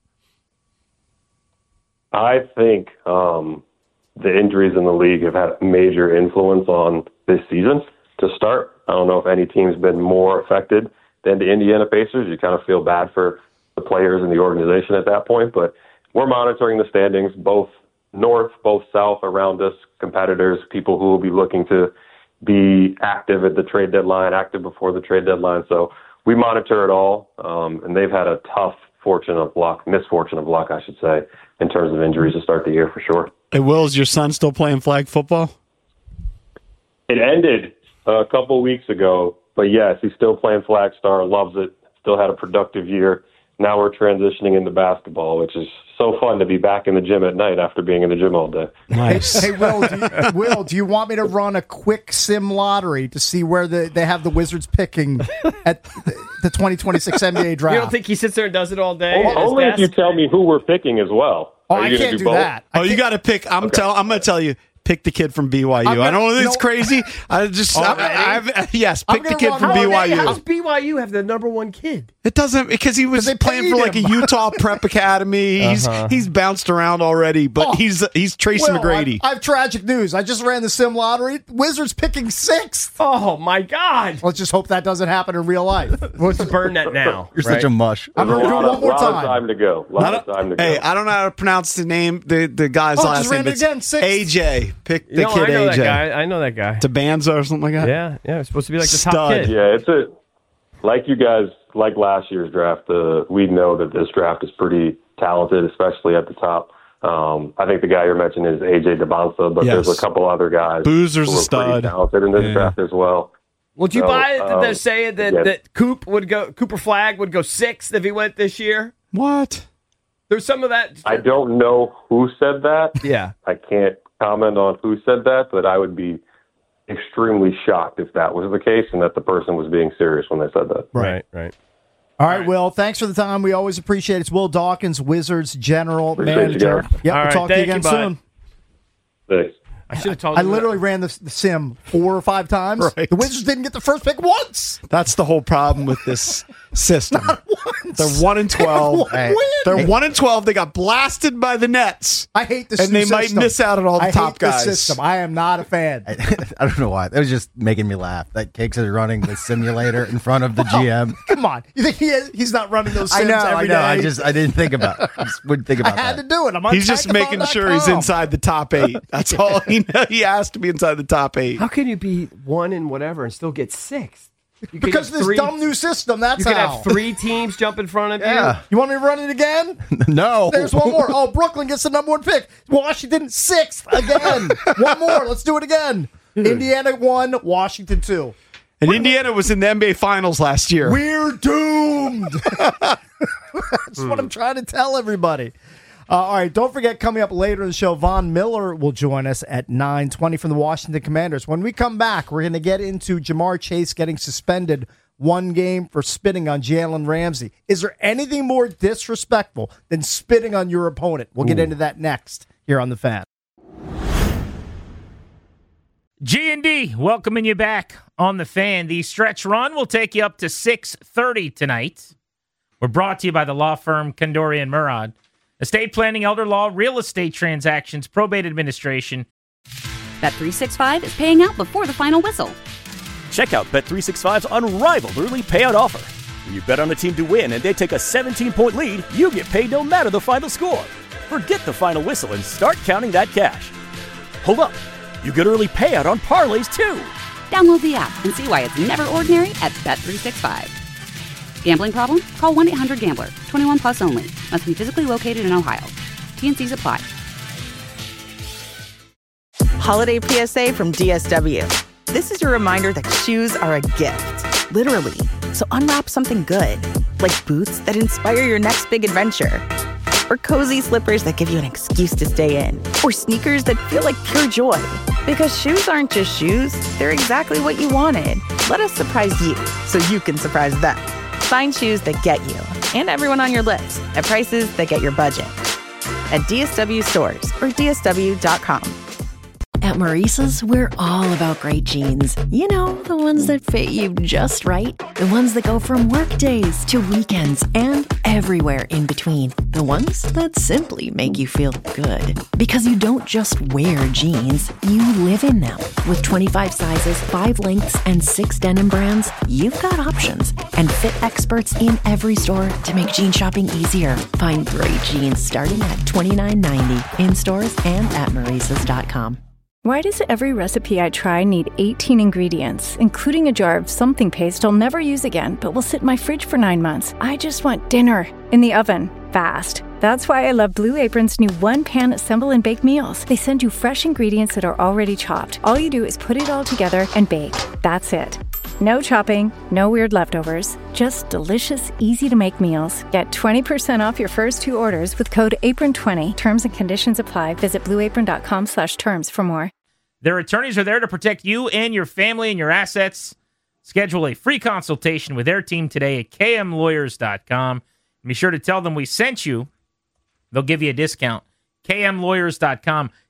I think um, the injuries in the league have had a major influence on this season to start. I don't know if any team's been more affected than the Indiana Pacers. You kind of feel bad for the players and the organization at that point, but we're monitoring the standings, both north, both south, around us, competitors, people who will be looking to be active at the trade deadline, active before the trade deadline. So we monitor it all, um, and they've had a tough fortune of luck, misfortune of luck, I should say, in terms of injuries to start the year for sure. Hey, Will, is your son still playing flag football? It ended a couple weeks ago, but yes, he's still playing Flag Star, loves it, still had a productive year. Now we're transitioning into basketball, which is so fun to be back in the gym at night after being in the gym all day. Nice. Hey, Will, do you, Will, do you want me to run a quick sim lottery to see where the, they have the Wizards picking at the twenty twenty-six N B A draft? You don't think he sits there and does it all day? Well, at his only if desk? you tell me who we're picking as well. Oh, Are I you gonna can't do both? that. I Oh, you got to pick. I'm Okay. tell. I'm going to tell you. Pick the kid from B Y U. I'm I don't gonna- think it's no- crazy. I just, Already? I've, I've, yes, I'm pick the gonna kid run- from How B Y are they- U. How's B Y U have the number one kid? It doesn't because he was they playing for paid like a him. Utah Prep Academy. He's Uh-huh. he's bounced around already, but Oh. he's he's Tracy Well, McGrady. I, I have tragic news. I just ran the sim lottery. Wizards picking sixth. Oh my God! Let's just hope that doesn't happen in real life. Let's burn that now. You're right? such a mush. I'm There's going a to do it lot, one of, more lot of time. time to go. I lot of don't- time to go. hey, I don't know how to pronounce the name, the the guy's Oh, last just name. ran it It's again, six. A J. Pick the You know, kid I know A J. that guy. I know that guy. Tabanza or something like that. Yeah, yeah. It's supposed to be like the top Stud. kid. Yeah, it's a like you guys like last year's draft. Uh, we know that this draft is pretty talented, especially at the top. Um, I think the guy you're mentioning is A J Dabanza, but Yes. there's a couple other guys Boozer's who a are stud. pretty talented in this Yeah. draft as well. Would you So, buy it that um, they're saying that, yeah. that Coop would go Cooper Flagg would go sixth if he went this year? What? There's some of that. I don't know who said that. Yeah. I can't comment on who said that, but I would be extremely shocked if that was the case and that the person was being serious when they said that. Right, right. All right, Will, thanks for the time. We always appreciate it. It's Will Dawkins, Wizards General Appreciate you Manager. guys. Yep, All we'll right, talk to you thank you, again bud. soon. Thanks. I should have told I him that. literally ran the, the sim four or five times. Right. The Wizards didn't get the first pick once. That's the whole problem with this system. Once. They're one and twelve. One win. They're one and twelve. They got blasted by the Nets. I hate this And new they might system. miss out on all the I top hate guys. This system. I am not a fan. I, I don't know why. That was just making me laugh. That Cakes is running the simulator in front of the G M. Come on, you think he is, he's not running those I sims know, I every know. day? I just I didn't think about it. I just wouldn't think I about had that. to do it. I'm on He's just making sure he's inside the top eight. That's all he knows. He has to be inside the top eight. How can you be one in whatever and still get sixth? You could because have of this three- dumb new system. That's You could how. have three teams jump in front of Yeah. You want me to run it again? No. There's one more. Oh, Brooklyn gets the number one pick. Washington sixth again. One more. Let's do it again. Indiana one, Washington two. And Indiana was in the N B A Finals last year. We're doomed. That's what I'm trying to tell everybody. Uh, all right, don't forget, coming up later in the show, Von Miller will join us at nine twenty from the Washington Commanders. When we come back, we're going to get into Jamar Chase getting suspended one game for spitting on Jalen Ramsey. Is there anything more disrespectful than spitting on your opponent? We'll get Ooh. into that next here on The Fan. G and D, welcoming you back on The Fan. The stretch run will take you up to six thirty tonight. We're brought to you by the law firm Kandori and Murad. Estate planning, elder law, real estate transactions, probate administration. Bet three sixty-five is paying out before the final whistle. Check out Bet three sixty-five's unrivaled early payout offer. When you bet on a team to win and they take a seventeen-point lead, you get paid no matter the final score. Forget the final whistle and start counting that cash. Hold up. You get early payout on parlays, too. Download the app and see why it's never ordinary at Bet three sixty-five. Gambling problem? Call one eight hundred gambler. twenty-one plus only. Must be physically located in Ohio. T N Cs apply. Holiday P S A from D S W. This is your reminder that shoes are a gift, literally. So unwrap something good, like boots that inspire your next big adventure, or cozy slippers that give you an excuse to stay in, or sneakers that feel like pure joy. Because shoes aren't just shoes, they're exactly what you wanted. Let us surprise you so you can surprise them. Find shoes that get you and everyone on your list at prices that get your budget. At D S W stores or D S W dot com. At Maurice's, we're all about great jeans. You know, the ones that fit you just right. The ones that go from work days to weekends and everywhere in between. The ones that simply make you feel good. Because you don't just wear jeans, you live in them. With twenty-five sizes, five lengths, and six denim brands, you've got options. And fit experts in every store to make jean shopping easier. Find great jeans starting at twenty-nine ninety in stores and at Maurice's dot com. Why does every recipe I try need eighteen ingredients, including a jar of something paste I'll never use again, but will sit in my fridge for nine months? I just want dinner in the oven, fast. That's why I love Blue Apron's new one-pan assemble and bake meals. They send you fresh ingredients that are already chopped. All you do is put it all together and bake. That's it. No chopping, no weird leftovers, just delicious, easy-to-make meals. Get twenty percent off your first two orders with code apron twenty. Terms and conditions apply. Visit blueapron.com slash terms for more. Their attorneys are there to protect you and your family and your assets. Schedule a free consultation with their team today at k m lawyers dot com. Be sure to tell them we sent you. They'll give you a discount. k m lawyers dot com.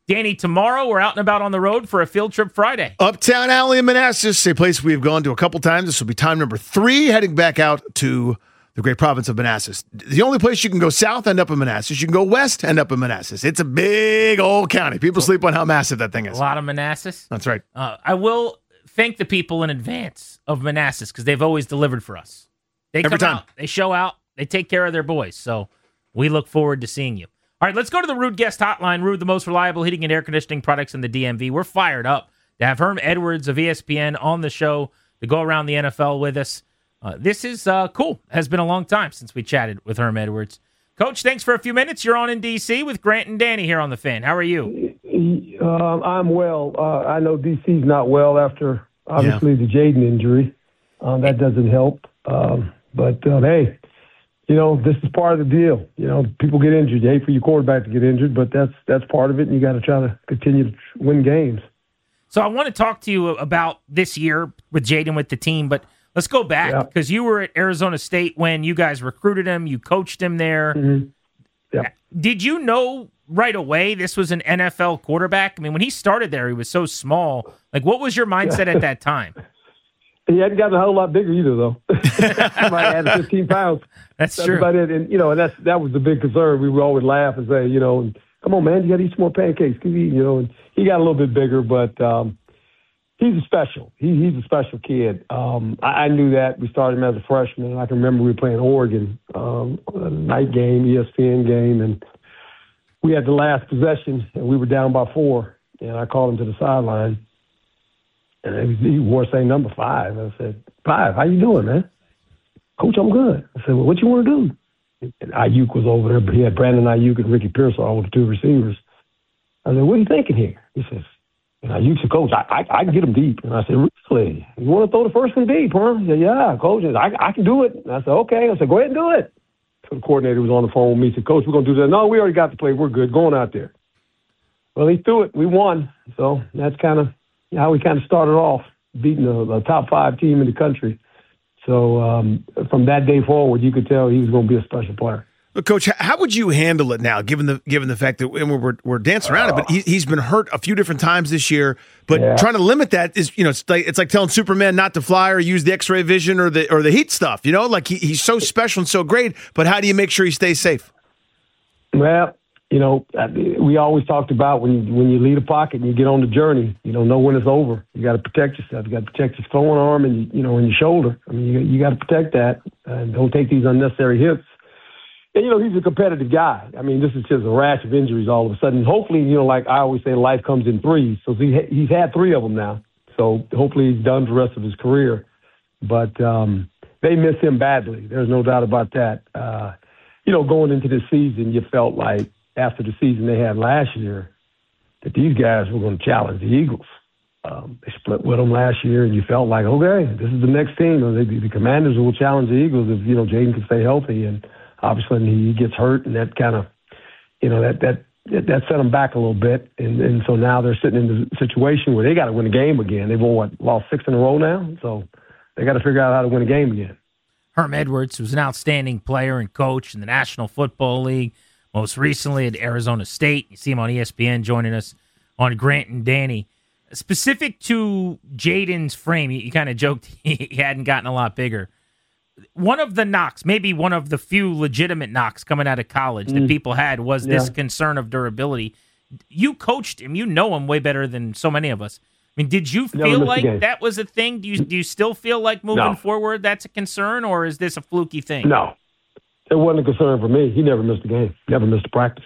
Danny, tomorrow we're out and about on the road for a field trip Friday. Uptown Alley in Manassas, a place we've gone to a couple times. This will be time number three, heading back out to the great province of Manassas. The only place you can go south, end up in Manassas. You can go west, end up in Manassas. It's a big old county. People sleep on how massive that thing is. A lot of Manassas. That's right. Uh, I will thank the people in advance of Manassas because they've always delivered for us. They Every come time. out, they show out, they take care of their boys. So we look forward to seeing you. All right, let's go to the Rude Guest Hotline. Rude, the most reliable heating and air conditioning products in the D M V. We're fired up to have Herm Edwards of E S P N on the show to go around the N F L with us. Uh, this is uh, cool. Has been a long time since we chatted with Herm Edwards. Coach, thanks for a few minutes. You're on in D C with Grant and Danny here on The Fan. How are you? Uh, I'm well. Uh, I know D C's not well after, obviously, yeah. the Jaden injury. Um, that doesn't help. Um, but, uh, hey, you know, this is part of the deal. You know, people get injured. You hate for your quarterback to get injured, but that's that's part of it, and you got to try to continue to win games. So I want to talk to you about this year with Jaden with the team, but let's go back because yeah. you were at Arizona State when you guys recruited him. You coached him there. Mm-hmm. Yeah. Did you know right away this was an N F L quarterback? I mean, when he started there, he was so small. Like, what was your mindset at that time? He hadn't gotten a whole lot bigger either, though. He might have added fifteen pounds. That's, that's true. About it. And, you know, and that's, that was the big concern. We would always laugh and say, you know, come on, man, you got to eat some more pancakes. You know, and he got a little bit bigger, but um, he's a special. He, he's a special kid. Um, I, I knew that. We started him as a freshman, and I can remember we were playing Oregon, um, a night game, E S P N game, and we had the last possession, and we were down by four, and I called him to the sideline. And he, was, he wore saying number five. I said, five, how you doing, man? Coach, I'm good. I said, well, what you want to do? And Ayuk was over there, but he had Brandon Ayuk and Ricky Pearsall with the two receivers. I said, what are you thinking here? He says, and Ayuk said, Coach, I, I, I can get him deep. And I said, really? You want to throw the first one deep, huh? He said, yeah, Coach. I, said, I, I can do it. And I said, okay. I said, go ahead and do it. So the coordinator was on the phone with me. He said, Coach, we're going to do that. No, we already got the play. We're good. Going out there. Well, he threw it. We won. So that's kind of how we kind of started off, beating a, a top five team in the country. So um, from that day forward, you could tell he was going to be a special player. But Coach, how would you handle it now, given the given the fact that and we're we're dancing around uh, it, but he, he's been hurt a few different times this year. But yeah. trying to limit that is, you know, it's like it's like telling Superman not to fly or use the X-ray vision or the or the heat stuff. You know, like he, he's so special and so great. But how do you make sure he stays safe? Well, you know, we always talked about when you, when you leave a pocket and you get on the journey, you don't know when it's over. You got to protect yourself. You got to protect your throwing arm and, you, you know, and your shoulder. I mean, you, you got to protect that and don't take these unnecessary hits. And, you know, he's a competitive guy. I mean, this is just a rash of injuries all of a sudden. Hopefully, you know, like I always say, life comes in threes. So he, he's had three of them now. So hopefully he's done for the rest of his career. But um, they miss him badly. There's no doubt about that. Uh, you know, going into this season, you felt like, after the season they had last year, that these guys were going to challenge the Eagles. Um, they split with them last year, and you felt like, okay, this is the next team. The, the Commanders will challenge the Eagles if, you know, Jaden can stay healthy. And obviously he gets hurt, and that kind of, you know, that that that set them back a little bit. And, and so now they're sitting in the situation where they got to win a game again. They've what, lost six in a row now, so they got to figure out how to win a game again. Herm Edwards was an outstanding player and coach in the National Football League. Most recently at Arizona State. You see him on E S P N joining us on Grant and Danny. Specific to Jaden's frame, you, you kind of joked he hadn't gotten a lot bigger. One of the knocks, maybe one of the few legitimate knocks coming out of college mm. that people had was yeah. this concern of durability. You coached him. You know him way better than so many of us. I mean, did you feel like that was a thing? Do you, do you still feel like moving no. forward that's a concern, or is this a fluky thing? No. It wasn't a concern for me. He never missed a game, never missed a practice.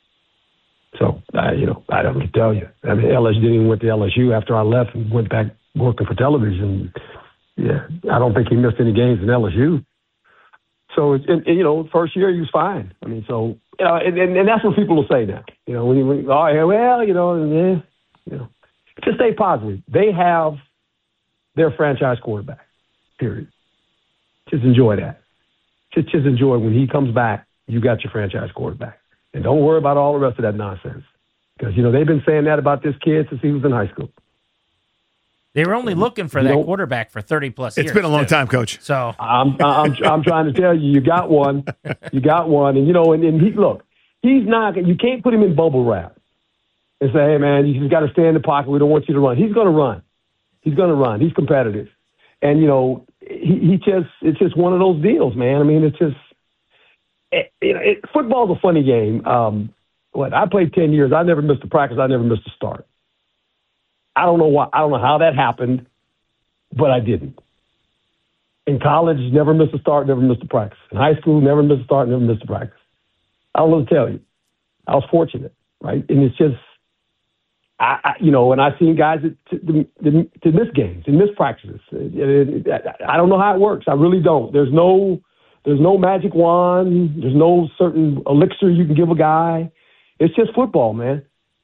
So, uh, you know, I don't know what to tell you. I mean, L S U didn't even went to L S U after I left and went back working for television. Yeah, I don't think he missed any games in L S U. So, it's, and, and, you know, first year he was fine. I mean, so, you know, and, and, and that's what people will say now. You know, when you, when, oh, yeah, well, you know, yeah, you know, just stay positive. They have their franchise quarterback, period. Just enjoy that. Just, just enjoy when he comes back, you got your franchise quarterback. And don't worry about all the rest of that nonsense. Because, you know, they've been saying that about this kid since he was in high school. They were only looking for that quarterback for thirty-plus years. It's been a long too. time, Coach. So I'm, I'm I'm trying to tell you, you got one. You got one. And, you know, and, and he, look, he's not – you can't put him in bubble wrap. and say, hey, man, you just got to stay in the pocket. We don't want you to run. He's going to run. He's going to run. He's competitive. And, you know, he, he just, it's just one of those deals, man. I mean, it's just, it, you know, it, football's a funny game. Um, what, I played ten years. I never missed a practice. I never missed a start. I don't know why. I don't know how that happened, but I didn't. In college, never missed a start, never missed a practice. In high school, never missed a start, never missed a practice. I don't know what to tell you. I was fortunate, right? And it's just, I, I you know, and I've seen guys that to, to, to miss games and miss practices. I don't know how it works. I really don't. There's no, there's no magic wand. There's no certain elixir you can give a guy. It's just football, man.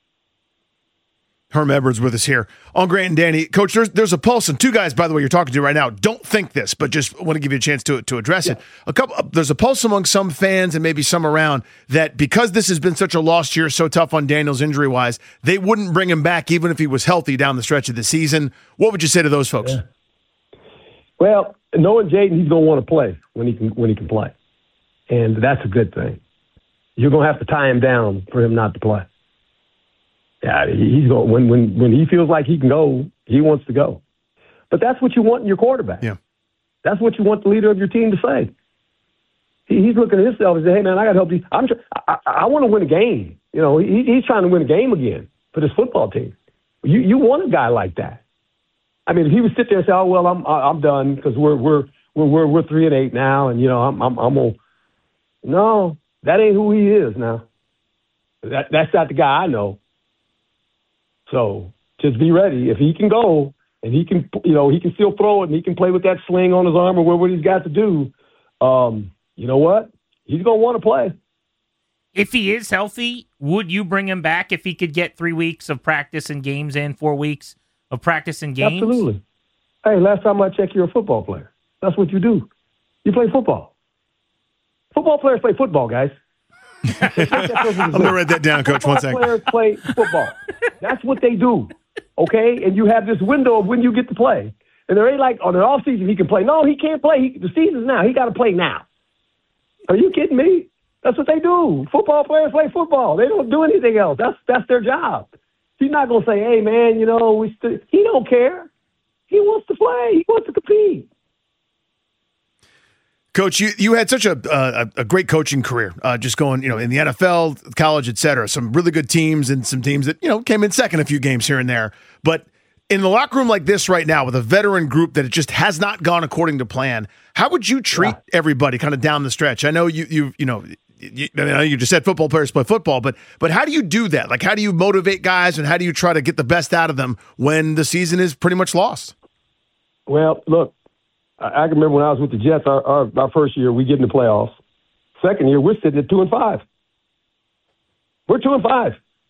Herm Edwards with us here on Grant and Danny. Coach, there's there's a pulse, and two guys, by the way, you're talking to right now, don't think this, but just want to give you a chance to to address yeah. it. A couple, there's a pulse among some fans and maybe some around that because this has been such a lost year, so tough on Daniels injury-wise, they wouldn't bring him back even if he was healthy down the stretch of the season. What would you say to those folks? Yeah. Well, knowing Jaden, he's going to want to play when he can when he can play, and that's a good thing. You're going to have to tie him down for him not to play. Yeah, he's going when when when he feels like he can go, he wants to go. But that's what you want in your quarterback. Yeah, that's what you want the leader of your team to say. He, he's looking at himself and saying, "Hey, man, I got to help these. I'm tr- I, I want to win a game. You know, he, he's trying to win a game again for this football team. You you want a guy like that. I mean, if he would sit there and say, "Oh well, I'm I'm done because we're we're we're we're we're three and eight now, and you know I'm I'm I'm gonna," no, that ain't who he is now. That that's not the guy I know. So just be ready. If he can go and he can, you know, he can still throw it and he can play with that sling on his arm or whatever he's got to do, um, you know what? He's going to want to play. If he is healthy, would you bring him back if he could get three weeks of practice and games in, four weeks of practice and games? Absolutely. Hey, last time I checked, you're a football player. That's what you do. You play football. Football players play football, guys. I'm going to write that down, Coach. One second. Players play football. That's what they do, okay? And you have this window of when you get to play. And there ain't like on the off season he can play. No, he can't play. He, the season's now. He got to play now. Are you kidding me? That's what they do. Football players play football. They don't do anything else. That's that's their job. He's not going to say, hey, man, you know, we st-. He don't care. He wants to play. He wants to compete. Coach, you, you had such a, uh, a great coaching career, uh, just going, you know, in the N F L, college, et cetera. Some really good teams and some teams that, you know, came in second a few games here and there. But in the locker room like this right now with a veteran group that it just has not gone according to plan, how would you treat yeah. everybody kind of down the stretch? I know you, you, you know, you, I know you just said football players play football, but but how do you do that? Like, how do you motivate guys and how do you try to get the best out of them when the season is pretty much lost? Well, look. I can remember when I was with the Jets, our, our, our first year, we get in the playoffs. Second year, we're sitting at two and five. We're two and five.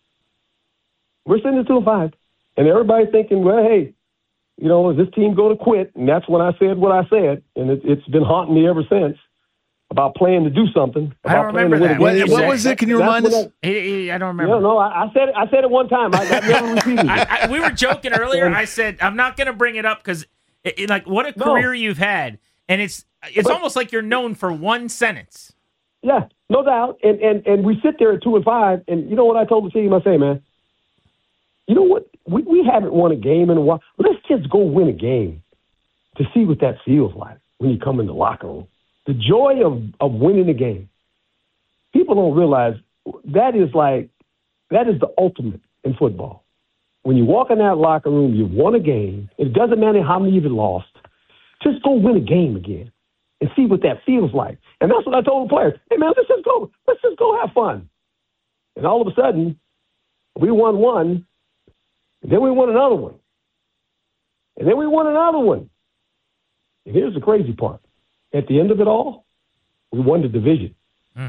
We're sitting at two and five. And everybody's thinking, well, hey, you know, is this team going to quit? And that's when I said what I said. And it, it's been haunting me ever since about playing to do something. About I don't remember that. What, what was it? Can you remind us? I, I don't remember. No, no, I, I said it. I said it one time. I, I never repeated it. I, I, we were joking earlier. I said, I'm not going to bring it up because It, it, like what a no. career you've had, and it's it's but, almost like you're known for one sentence. Yeah, no doubt. And and and we sit there at two and five, and you know what I told the team? I say, man, you know what? We we haven't won a game in a while. Let's just go win a game to see what that feels like when you come in the locker room. The joy of of winning a game. People don't realize that is like that is the ultimate in football. When you walk in that locker room, you've won a game. It doesn't matter how many you've lost. Just go win a game again and see what that feels like. And that's what I told the players. Hey, man, let's just go. Let's just go have fun. And all of a sudden, we won one, and then we won another one. And then we won another one. And here's the crazy part. At the end of it all, we won the division. Hmm.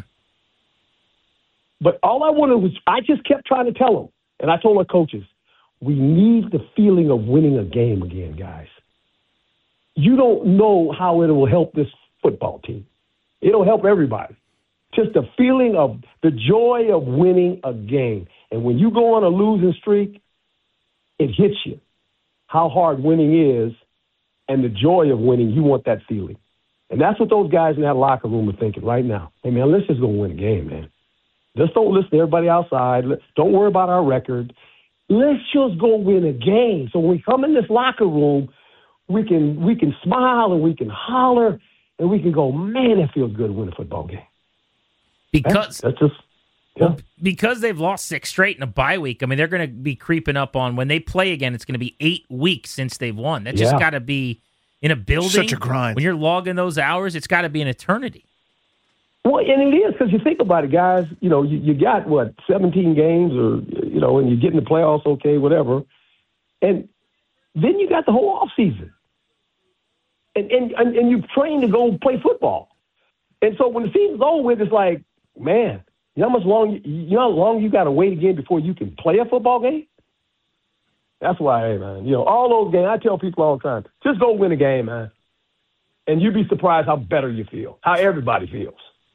But all I wanted was, I just kept trying to tell them, and I told our coaches, we need the feeling of winning a game again, guys. You don't know how it will help this football team. It'll help everybody. Just the feeling of the joy of winning a game. And when you go on a losing streak, it hits you how hard winning is and the joy of winning. You want that feeling. And that's what those guys in that locker room are thinking right now. Hey, man, let's just go win a game, man. Just don't listen to everybody outside. Don't worry about our record. Let's just go win a game. So when we come in this locker room, we can we can smile and we can holler and we can go, man, it feels good to win a football game. Because that's, that's just yeah. well, because they've lost six straight in a bye week. I mean, they're going to be creeping up on when they play again. It's going to be eight weeks since they've won. That just Yeah. got to be in a building. Such a grind. When you're logging those hours, it's got to be an eternity. Well, and it is, because you think about it, guys, you know, you, you got, what, seventeen games or, you know, and you get in the playoffs, okay, whatever. And then you got the whole off season. And, and, and, and you train to go play football. And so when the season's over with, it's like, man, you know how much long, you know how long you got to wait again before you can play a football game? That's why, hey, man, you know, all those games, I tell people all the time, just go win a game, man. And you'd be surprised how better you feel, how everybody feels.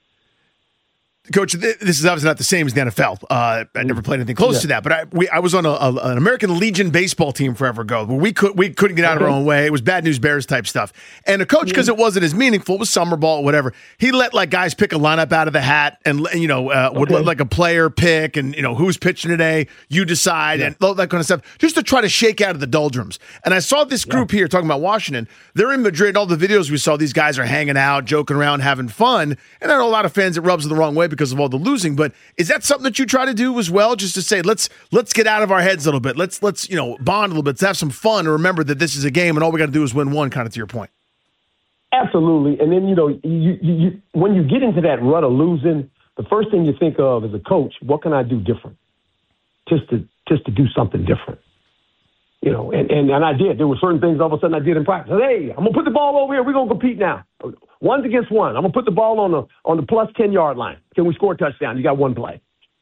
Coach, th- this is obviously not the same as the N F L. Uh, I never played anything close Yeah. to that, but I we, I was on a, a, an American Legion baseball team forever ago. Where we could we couldn't get out of our own way. It was bad news bears type stuff. And a coach, because it wasn't as meaningful, it was summer ball or whatever. He let like guys pick a lineup out of the hat, and you know uh, would Okay. let like a player pick, and you know who's pitching today. You decide, and all that kind of stuff, just to try to shake out of the doldrums. And I saw this group here talking about Washington. They're in Madrid. All the videos we saw, these guys are hanging out, joking around, having fun. And I know a lot of fans it rubs them the wrong way because of all the losing. But is that something that you try to do as well? Just to say, let's let's get out of our heads a little bit. Let's let's you know bond a little bit. Let's have some fun and remember that this is a game, and all we got to do is win one. Kind of to your point. Absolutely. And then, you know, you, you, you, when you get into that rut of losing, the first thing you think of as a coach, what can I do different? Just to just to do something different. You know, and, and, and I did. There were certain things all of a sudden I did in practice. Hey, I'm going to put the ball over here. We're going to compete now. One's against one. I'm going to put the ball on the on the plus ten-yard line. Can we score a touchdown? You got one play.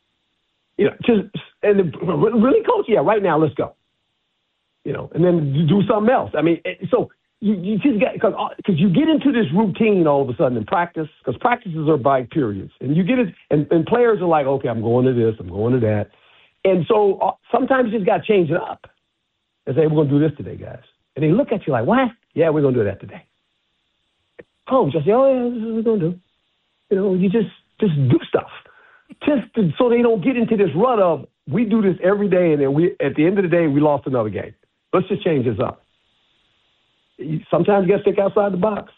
You know, just and the, really, coach, yeah, right now, let's go. You know, and then you do something else. I mean, so you, you just got, because because you get into this routine all of a sudden in practice, because practices are by periods. And you get it, and, and players are like, okay, I'm going to this, I'm going to that. And so uh, sometimes you just got to change it up and say, we're going to do this today, guys. And they look at you like, what? Yeah, we're going to do that today. Coach, I say, oh, yeah, this is what we're going to do. You know, you just, just do stuff. Just to, so they don't get into this rut of, we do this every day, and then we at the end of the day, we lost another game. Let's just change this up. Sometimes you got to think outside the box.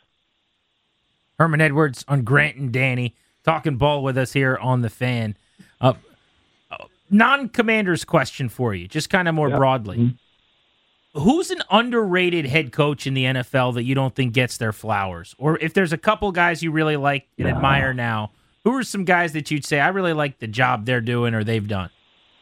Herman Edwards on Grant and Danny, talking ball with us here on The Fan. Uh, uh, non-Commanders question for you, just kind of more Yeah. broadly. Mm-hmm. Who's an underrated head coach in the N F L that you don't think gets their flowers? Or if there's a couple guys you really like and No. admire now, who are some guys that you'd say, I really like the job they're doing or they've done?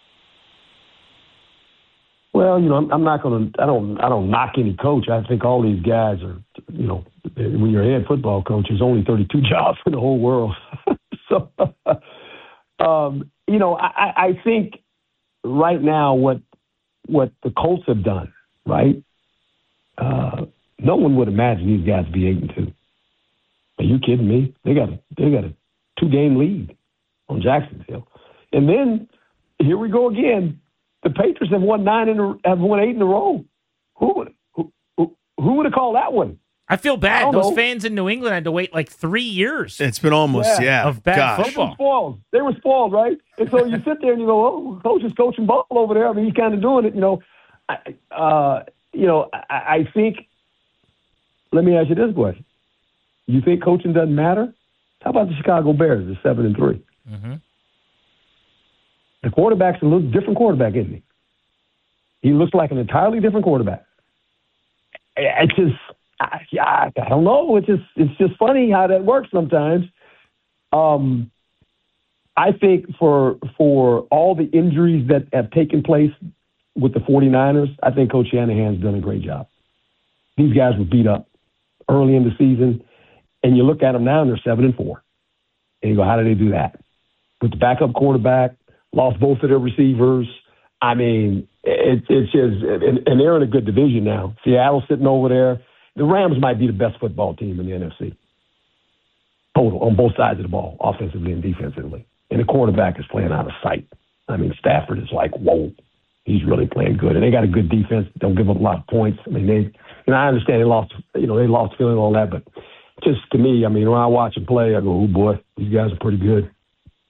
Well, you know, I'm, I'm not going to. I don't. I don't knock any coach. I think all these guys are. You know, when you're a head football coach, there's only thirty-two jobs in the whole world. so, um, you know, I, I think right now what what the Colts have done, right? Uh, no one would imagine these guys be eight and two. Are you kidding me? They got a they got a two game lead on Jacksonville, and then here we go again. The Patriots have won nine in a, have won eight in a row. Who would who, who, who would have called that one? I feel bad. I don't Those know. fans in New England had to wait like three years. It's been almost yeah, of bad gosh. They were football. spoiled. They were spoiled, right? And so you sit there and you go, "Oh, coach is coaching ball over there." I mean, he's kind of doing it, you know. I, uh, you know, I, I think. Let me ask you this question: you think coaching doesn't matter? How about the Chicago Bears? They're seven and three. Mm-hmm. The quarterback's a little different quarterback, isn't he? He looks like an entirely different quarterback. It's just, I, I, I don't know. It's just, it's just funny how that works sometimes. Um, I think for for all the injuries that have taken place with the 49ers, I think Coach Shanahan's done a great job. These guys were beat up early in the season, and you look at them now, and they're seven and four. And you go, how did they do that? With the backup quarterback, lost both of their receivers. I mean, it, it's just, and, and they're in a good division now. Seattle's sitting over there. The Rams might be the best football team in the N F C. Total, on both sides of the ball, offensively and defensively. And the quarterback is playing out of sight. I mean, Stafford is like, whoa, he's really playing good. And they got a good defense. Don't give up a lot of points. I mean, they, you know, I understand they lost, you know, they lost feeling and all that, but just to me, I mean, when I watch them play, I go, oh boy, these guys are pretty good.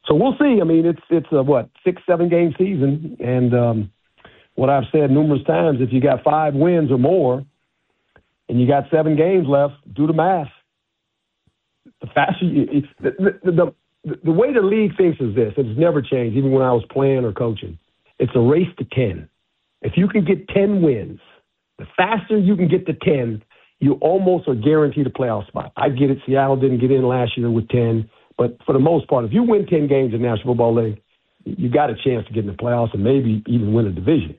so we'll see. I mean, it's it's a what six, seven game season, and um, what I've said numerous times: if you got five wins or more, and you got seven games left, do the math. The faster you, it's, the, the, the the way the league thinks is this: it's never changed, even when I was playing or coaching. It's a race to ten. If you can get ten wins, the faster you can get to ten, you almost are guaranteed a playoff spot. I get it. Seattle didn't get in last year with ten. But for the most part, if you win ten games in the National Football League, you got a chance to get in the playoffs and maybe even win a division.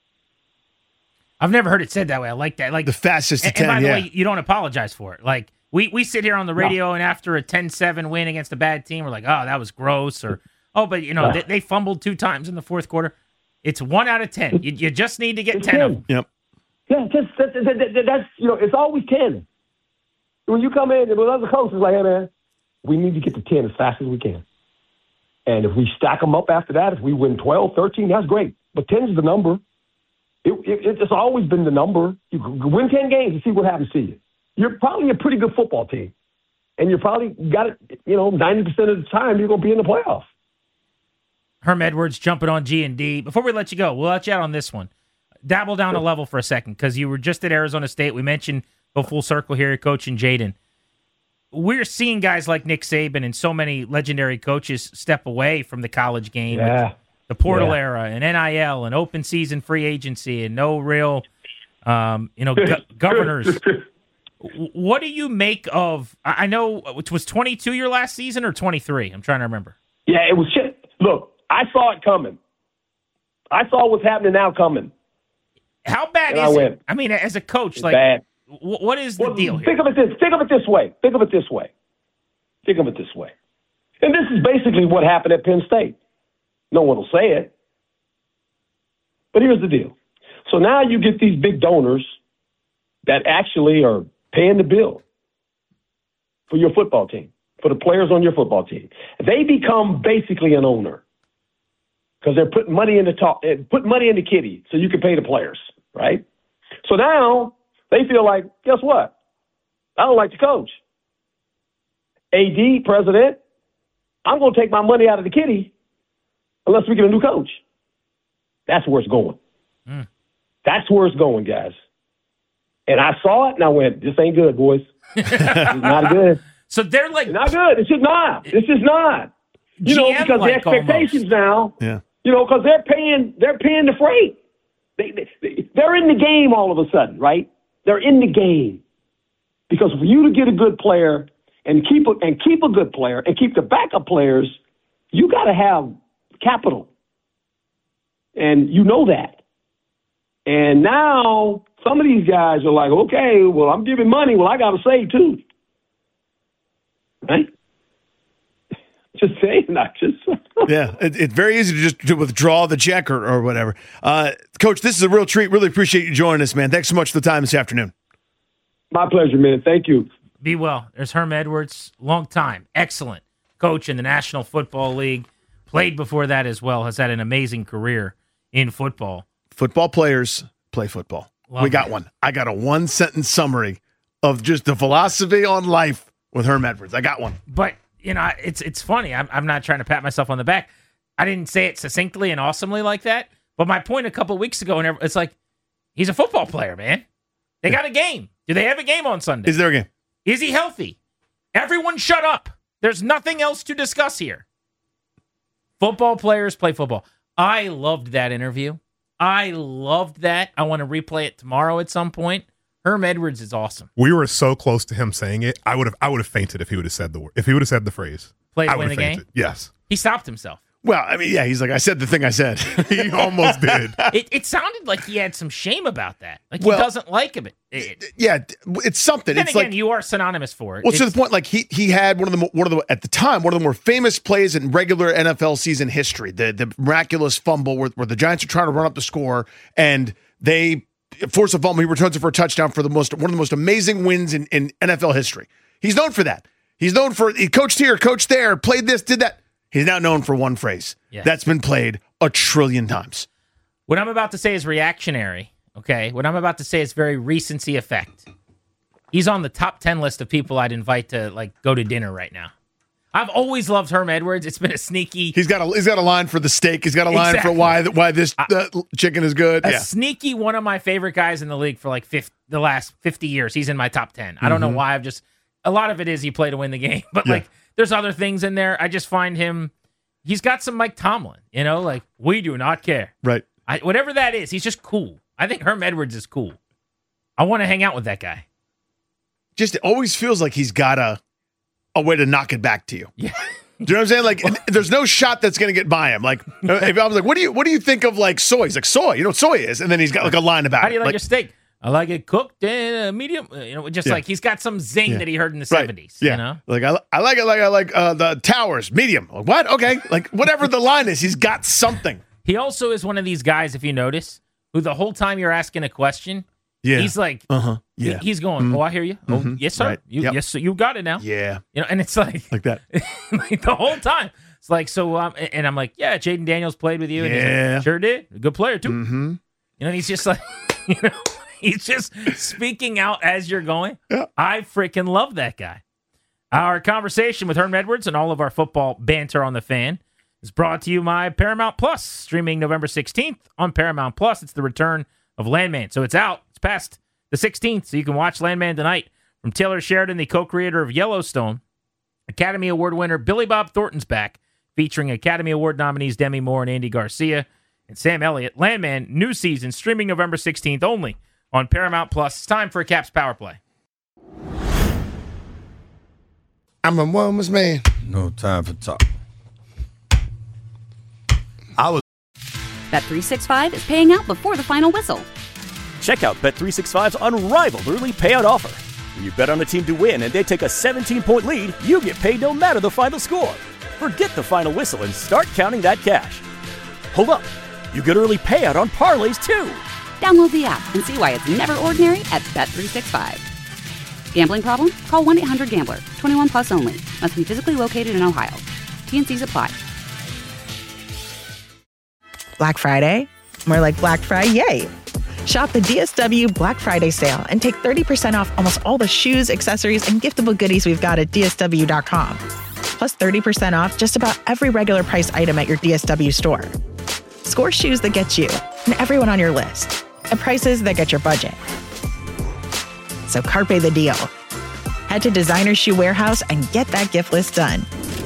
I've never heard it said that way. I like that. Like the fastest to and, ten, and by the yeah. way, you don't apologize for it. Like we, we sit here on the radio no. and after a ten seven win against a bad team, we're like, oh, that was gross. Or, oh, but, you know, no. they, they fumbled two times in the fourth quarter. It's one out of ten. You, you just need to get it's ten, ten of them. Yep. Yeah, just, that, that, that, that's, you know, it's always ten. When you come in and with other coaches, like, hey, man, we need to get to ten as fast as we can. And if we stack them up after that, if we win twelve, thirteen, that's great. But ten is the number. It, it, it's always been the number. You win ten games and see what happens to you. You're probably a pretty good football team. And you probably got it, you know, ninety percent of the time you're going to be in the playoffs. Herm Edwards jumping on G and D. Before we let you go, we'll let you out on this one. Dabble down a level for a second because you were just at Arizona State. We mentioned, go full circle here, coaching Jaden. We're seeing guys like Nick Saban and so many legendary coaches step away from the college game. Yeah. The portal yeah. era and N I L and open season free agency and no real, um, you know, go- governors. What do you make of, I know, it was twenty-two your last season or twenty-three? I'm trying to remember. Yeah, it was shit. Look, I saw it coming. I saw what's happening now coming. How bad and is I it? I mean, as a coach, it's like, bad. W- what is the well, deal here? Think of it this. Think of it this way. Think of it this way. Think of it this way. And this is basically what happened at Penn State. No one will say it. But here's the deal. So now you get these big donors that actually are paying the bill for your football team, for the players on your football team. They become basically an owner because they're putting money in the top, put money in the kitty so you can pay the players, right? So now they feel like, guess what? I don't like to coach. A D, president, I'm going to take my money out of the kitty unless we get a new coach. That's where it's going. Mm. That's where it's going, guys. And I saw it, and I went, this ain't good, boys. This is not good. So they're like... It's not good. It's just not. It's just not. You know, because the expectations now, yeah. you know, because they're paying, they're paying the freight. They, they, they're in the game all of a sudden, right? They're in the game. Because for you to get a good player and keep a, and keep a good player and keep the backup players, you got to have capital. And you know that. And now some of these guys are like, okay, well, I'm giving money. Well, I got to save too. Right? Just saying, not just. yeah, it, it's very easy to just to withdraw the check or, or whatever. Uh, Coach, this is a real treat. Really appreciate you joining us, man. Thanks so much for the time this afternoon. My pleasure, man. Thank you. Be well. There's Herm Edwards, long time, excellent coach in the National Football League. Played before that as well. Has had an amazing career in football. Football players play football. Love we got it. one. I got a one sentence summary of just the philosophy on life with Herm Edwards. I got one. But you know, it's it's funny. I'm I'm not trying to pat myself on the back. I didn't say it succinctly and awesomely like that. But my point a couple of weeks ago, and it's like he's a football player, man. They got a game. Do they have a game on Sunday? Is there a game? Is he healthy? Everyone shut up. There's nothing else to discuss here. Football players play football. I loved that interview. I loved that. I want to replay it tomorrow at some point. Herm Edwards is awesome. We were so close to him saying it. I would have I would have fainted if he would have said the word. If he would have said the phrase. Play to I win would the have game? fainted. Yes. He stopped himself. Well, I mean, yeah, he's like, I said the thing I said. He almost did. It, it sounded like he had some shame about that. Like Well, he doesn't like him. It, it, Yeah, it's something. then it's again, like you are synonymous for it. Well, to It's- the point, like he he had one of the mo- one of the at the time one of the more famous plays in regular N F L season history. The the miraculous fumble where, where the Giants are trying to run up the score and they force a fumble. He returns it for a touchdown for the most one of the most amazing wins in, in N F L history. He's known for that. He's known for he coached here, coached there, played this, did that. He's now known for one phrase Yes. that's been played a trillion times. What I'm about to say is reactionary, okay? What I'm about to say is very recency effect. He's on the top ten list of people I'd invite to like go to dinner right now. I've always loved Herm Edwards. It's been a sneaky. He's got a he's got a line for the steak. He's got a line Exactly. for why why this uh, chicken is good. A Yeah. sneaky one of my favorite guys in the league for like fifty, the last fifty years. He's in my top ten. I don't know Mhm. why. I've just a lot of it is he played to win the game, but Yeah. like there's other things in there. I just find him. He's got some Mike Tomlin. You know, like we do not care. Right. I, whatever that is, he's just cool. I think Herm Edwards is cool. I want to hang out with that guy. Just it always feels like he's got a a way to knock it back to you. Yeah. Do you know what I'm saying? Like, and there's no shot that's going to get by him. Like, if I was like, "What do you what do you think of like soy?" He's like, "Soy." You know what soy is? And then he's got like a line about How do you it. like, your steak? I like it cooked and uh, medium. Uh, You know, just Yeah. like he's got some zing Yeah. that he heard in the Right. seventies. Yeah. You know, Like I, I like it. Like I like uh, the towers, medium. Like, what? Okay. Like whatever the line is, he's got something. he also is one of these guys. If you notice, who the whole time you're asking a question, Yeah. he's like, Uh huh. he- Yeah. he's going, Mhm. "Oh, I hear you. Oh, Mhm. yes, sir. Right. You, Yep. yes, sir. You got it now." Yeah. You know, and it's like, Like that. like the whole time. It's like, so, um, and I'm like, yeah, Jaden Daniels played with you. And he's like, Yeah. sure did. A good player too. Mm-hmm. You know, and he's just like, you know, he's just speaking out as you're going. Yeah. I freaking love that guy. Our conversation with Herm Edwards and all of our football banter on the Fan is brought to you by Paramount Plus, streaming November sixteenth on Paramount Plus. It's the return of Landman. So it's out. It's past the sixteenth, so you can watch Landman tonight from Taylor Sheridan, the co-creator of Yellowstone. Academy Award winner Billy Bob Thornton's back, featuring Academy Award nominees Demi Moore and Andy Garcia and Sam Elliott. Landman, new season, streaming November sixteenth only on Paramount Plus. It's time for a Caps Power Play. I'm a woman's man. No time for talk. I was Bet three sixty-five is paying out before the final whistle. Check out Bet three sixty-five's unrivaled early payout offer. When you bet on a team to win and they take a seventeen-point lead, you get paid no matter the final score. Forget the final whistle and start counting that cash. Hold up. You get early payout on parlays too. Download the app and see why it's never ordinary at Bet three sixty-five. Gambling problem? Call one eight hundred gambler. twenty-one plus only. Must be physically located in Ohio. T N Cs apply. Black Friday? More like Black Friday, yay! Shop the D S W Black Friday sale and take thirty percent off almost all the shoes, accessories, and giftable goodies we've got at D S W dot com. Plus thirty percent off just about every regular price item at your D S W store. Score shoes that get you and everyone on your list at prices that get your budget. So carpe the deal. Head to Designer Shoe Warehouse and get that gift list done.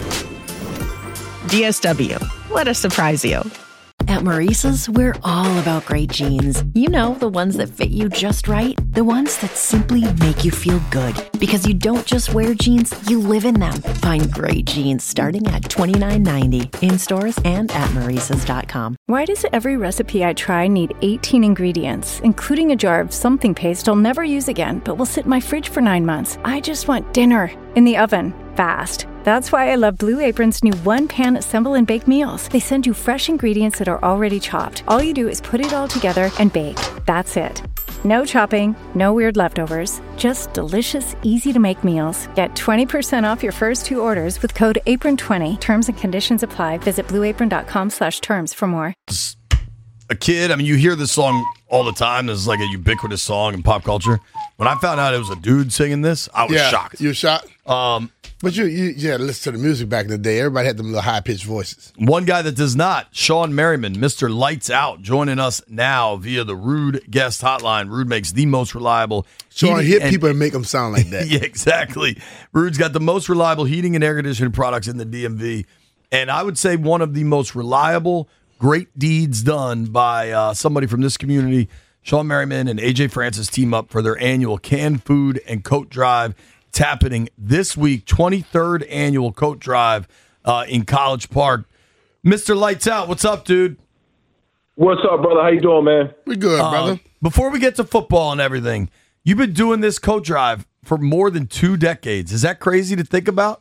D S W. Let us surprise you. At Maurice's, we're all about great jeans. You know, the ones that fit you just right. The ones that simply make you feel good. Because you don't just wear jeans, you live in them. Find great jeans starting at twenty-nine ninety in stores and at maurices dot com. Why does every recipe I try need eighteen ingredients, including a jar of something paste I'll never use again, but will sit in my fridge for nine months? I just want dinner in the oven, fast. That's why I love Blue Apron's new one-pan assemble and bake meals. They send you fresh ingredients that are already chopped. All you do is put it all together and bake. That's it. No chopping, no weird leftovers. Just delicious, easy-to-make meals. Get twenty percent off your first two orders with code apron twenty. Terms and conditions apply. Visit blue apron dot com slash terms for more. a kid. I mean, you hear this song all the time. This is like a ubiquitous song in pop culture. When I found out it was a dude singing this, I was yeah, shocked. You were shocked? Um, but you, you, you had to listen to the music back in the day. Everybody had them little high-pitched voices. One guy that does not, Sean Merriman, Mister Lights Out, joining us now via the Rude Guest Hotline. Rude makes the most reliable. Sean heating hit and- people and make them sound like that. Yeah, exactly. Rude's got the most reliable heating and air conditioning products in the D M V. And I would say one of the most reliable, great deeds done by uh, somebody from this community. Sean Merriman and A J Francis team up for their annual canned food and coat drive. It's happening this week, twenty-third annual coat drive uh, in College Park. Mister Lights Out, what's up, dude? What's up, brother? How you doing, man? We good, Uh, brother. Before we get to football and everything, you've been doing this coat drive for more than two decades. Is that crazy to think about?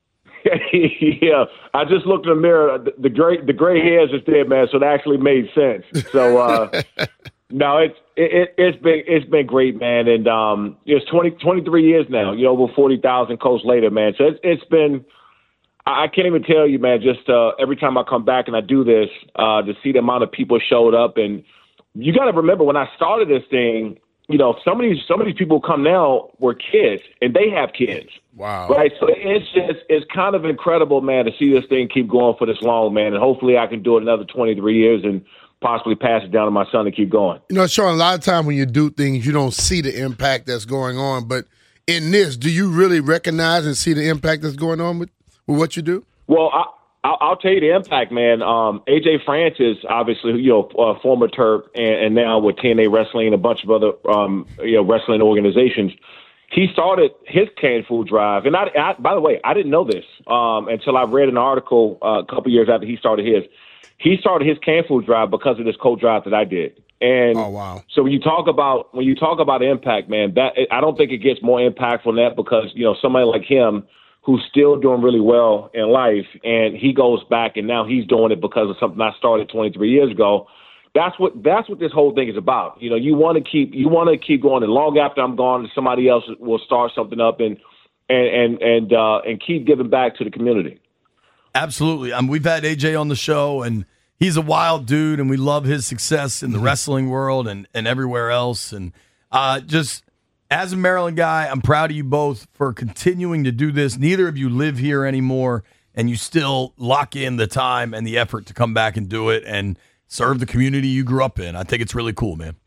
Yeah, I just looked in the mirror. The, the gray the gray hairs is there, man. So it actually made sense. So uh, no, it's it, it, it's been it's been great, man. And um, it's twenty, twenty-three years now. You know, over forty thousand coats later, man. So it's it's been. I I can't even tell you, man. Just uh, every time I come back and I do this, uh, to see the amount of people showed up, and you got to remember when I started this thing, you know, some of these some of these people come now were kids and they have kids. Wow. Right. So it's just it's kind of incredible, man, to see this thing keep going for this long, man. And hopefully I can do it another twenty-three years and possibly pass it down to my son to keep going. You know, Sean, a lot of times when you do things, you don't see the impact that's going on. But in this, do you really recognize and see the impact that's going on with, with what you do? Well, I, I'll, I'll tell you the impact, man. Um, A J Francis, obviously, you know, uh, former Terp, and, and now with T N A Wrestling and a bunch of other, um, you know, wrestling organizations. He started his canned food drive, and I, I by the way, I didn't know this um, until I read an article uh, a couple years after he started his. He started his canned food drive because of this cold drive that I did. And oh, wow. So when you talk about when you talk about impact, man, that I don't think it gets more impactful than that because you know somebody like him who's still doing really well in life, and he goes back and now he's doing it because of something I started twenty-three years ago. That's what that's what this whole thing is about. You know, you want to keep you want to keep going, and long after I'm gone, somebody else will start something up and and and and uh, and keep giving back to the community. Absolutely. Um, we've had A J on the show, and he's a wild dude, and we love his success in the mm-hmm. wrestling world and, and everywhere else. And uh, just as a Maryland guy, I'm proud of you both for continuing to do this. Neither of you live here anymore, and you still lock in the time and the effort to come back and do it and serve the community you grew up in. I think it's really cool, man.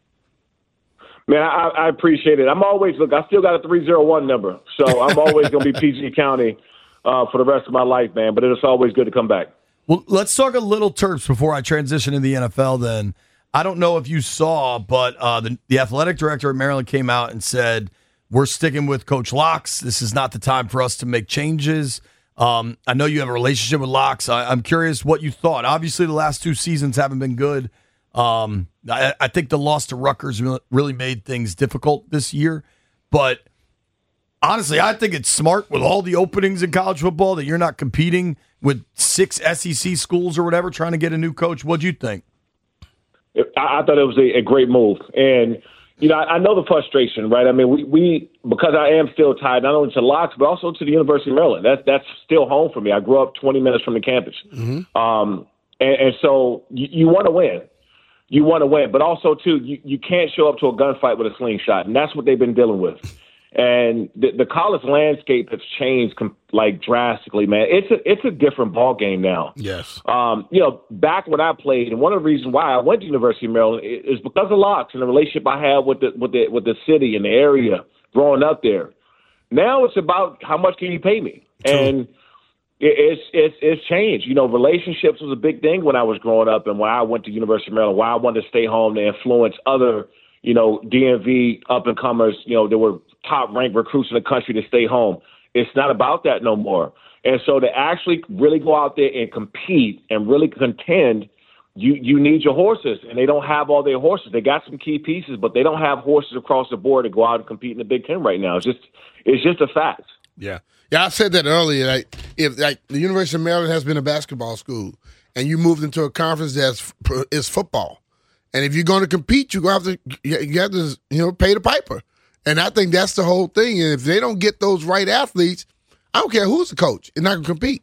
Man, I, I appreciate it. I'm always, look, I still got a three oh one number, so I'm always going to be P G County uh, for the rest of my life, man. But it's always good to come back. Well, let's talk a little Terps before I transition to the N F L then. I don't know if you saw, but uh, the, the athletic director at Maryland came out and said, we're sticking with Coach Locks. This is not the time for us to make changes. Um, I know you have a relationship with Locks. I, I'm curious what you thought. Obviously, the last two seasons haven't been good. Um, I, I think the loss to Rutgers really made things difficult this year. But honestly, I think it's smart with all the openings in college football that you're not competing with six S E C schools or whatever trying to get a new coach. What'd you think? I, I thought it was a, a great move. And, you know, I, I know the frustration, right? I mean, we, we because I am still tied not only to Locks, but also to the University of Maryland. That's, that's still home for me. I grew up twenty minutes from the campus. Mm-hmm. Um, and, and so you, you want to win. You want to win. But also, too, you, you can't show up to a gunfight with a slingshot. And that's what they've been dealing with. And the, the college landscape has changed com- like drastically, man. It's a it's a different ball game now. Yes. Um, you know, back when I played, and one of the reasons why I went to University of Maryland is because of Locks and the relationship I had with the with the with the city and the area growing up there. Now it's about how much can you pay me, True. and it, it's it's it's changed. You know, relationships was a big thing when I was growing up, and when I went to University of Maryland, why I wanted to stay home to influence other, you know, D M V up and comers. You know, there were top ranked recruits in the country to stay home. It's not about that no more. And so to actually really go out there and compete and really contend, you you need your horses, and they don't have all their horses. They got some key pieces, but they don't have horses across the board to go out and compete in the Big Ten right now. It's just it's just a fact. Yeah. Yeah, I said that earlier. Like, if like the University of Maryland has been a basketball school, and you moved into a conference that's is football, and if you're going to compete, you have to you have to you know pay the piper. And I think that's the whole thing. And if they don't get those right athletes, I don't care who's the coach, they're not going to compete.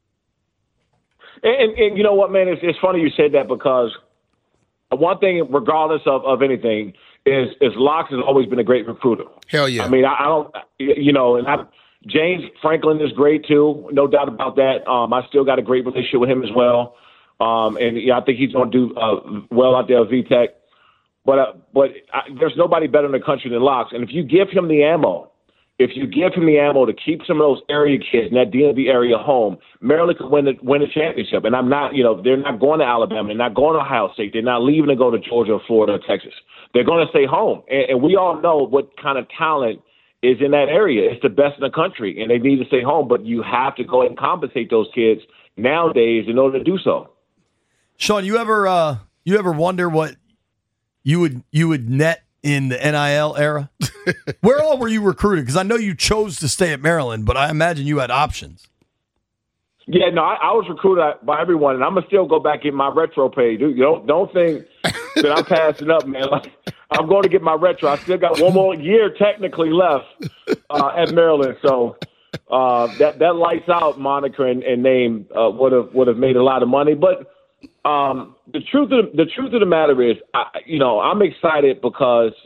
And, and, and you know what, man? It's, it's funny you said that because one thing, regardless of, of anything, is is Locks has always been a great recruiter. Hell yeah. I mean, I, I don't, you know, and I, James Franklin is great too, no doubt about that. Um, I still got a great relationship with him as well. Um, and yeah, I think he's going to do uh, well out there at V TEC. But uh, but I, there's nobody better in the country than Locks. And if you give him the ammo, if you give him the ammo to keep some of those area kids in that D M V area home, Maryland could win the, win a championship. And I'm not, you know, they're not going to Alabama. They're not going to Ohio State. They're not leaving to go to Georgia or Florida or Texas. They're going to stay home. And, and we all know what kind of talent is in that area. It's the best in the country, and they need to stay home. But you have to go ahead and compensate those kids nowadays in order to do so. Sean, you ever uh, you ever wonder what you would you would net in the N I L era? Where all were you recruited? Because I know you chose to stay at Maryland, but I imagine you had options. Yeah, no, I, I was recruited by everyone, and I'm gonna still go back in my retro pay, dude. You don't don't think that I'm passing up, man. Like, I'm going to get my retro. I still got one more year technically left uh, at Maryland, so uh, that that lights out moniker and, and name uh, would have would have made a lot of money, but. Um, the truth of the, the truth of the matter is, I, you know, I'm excited because,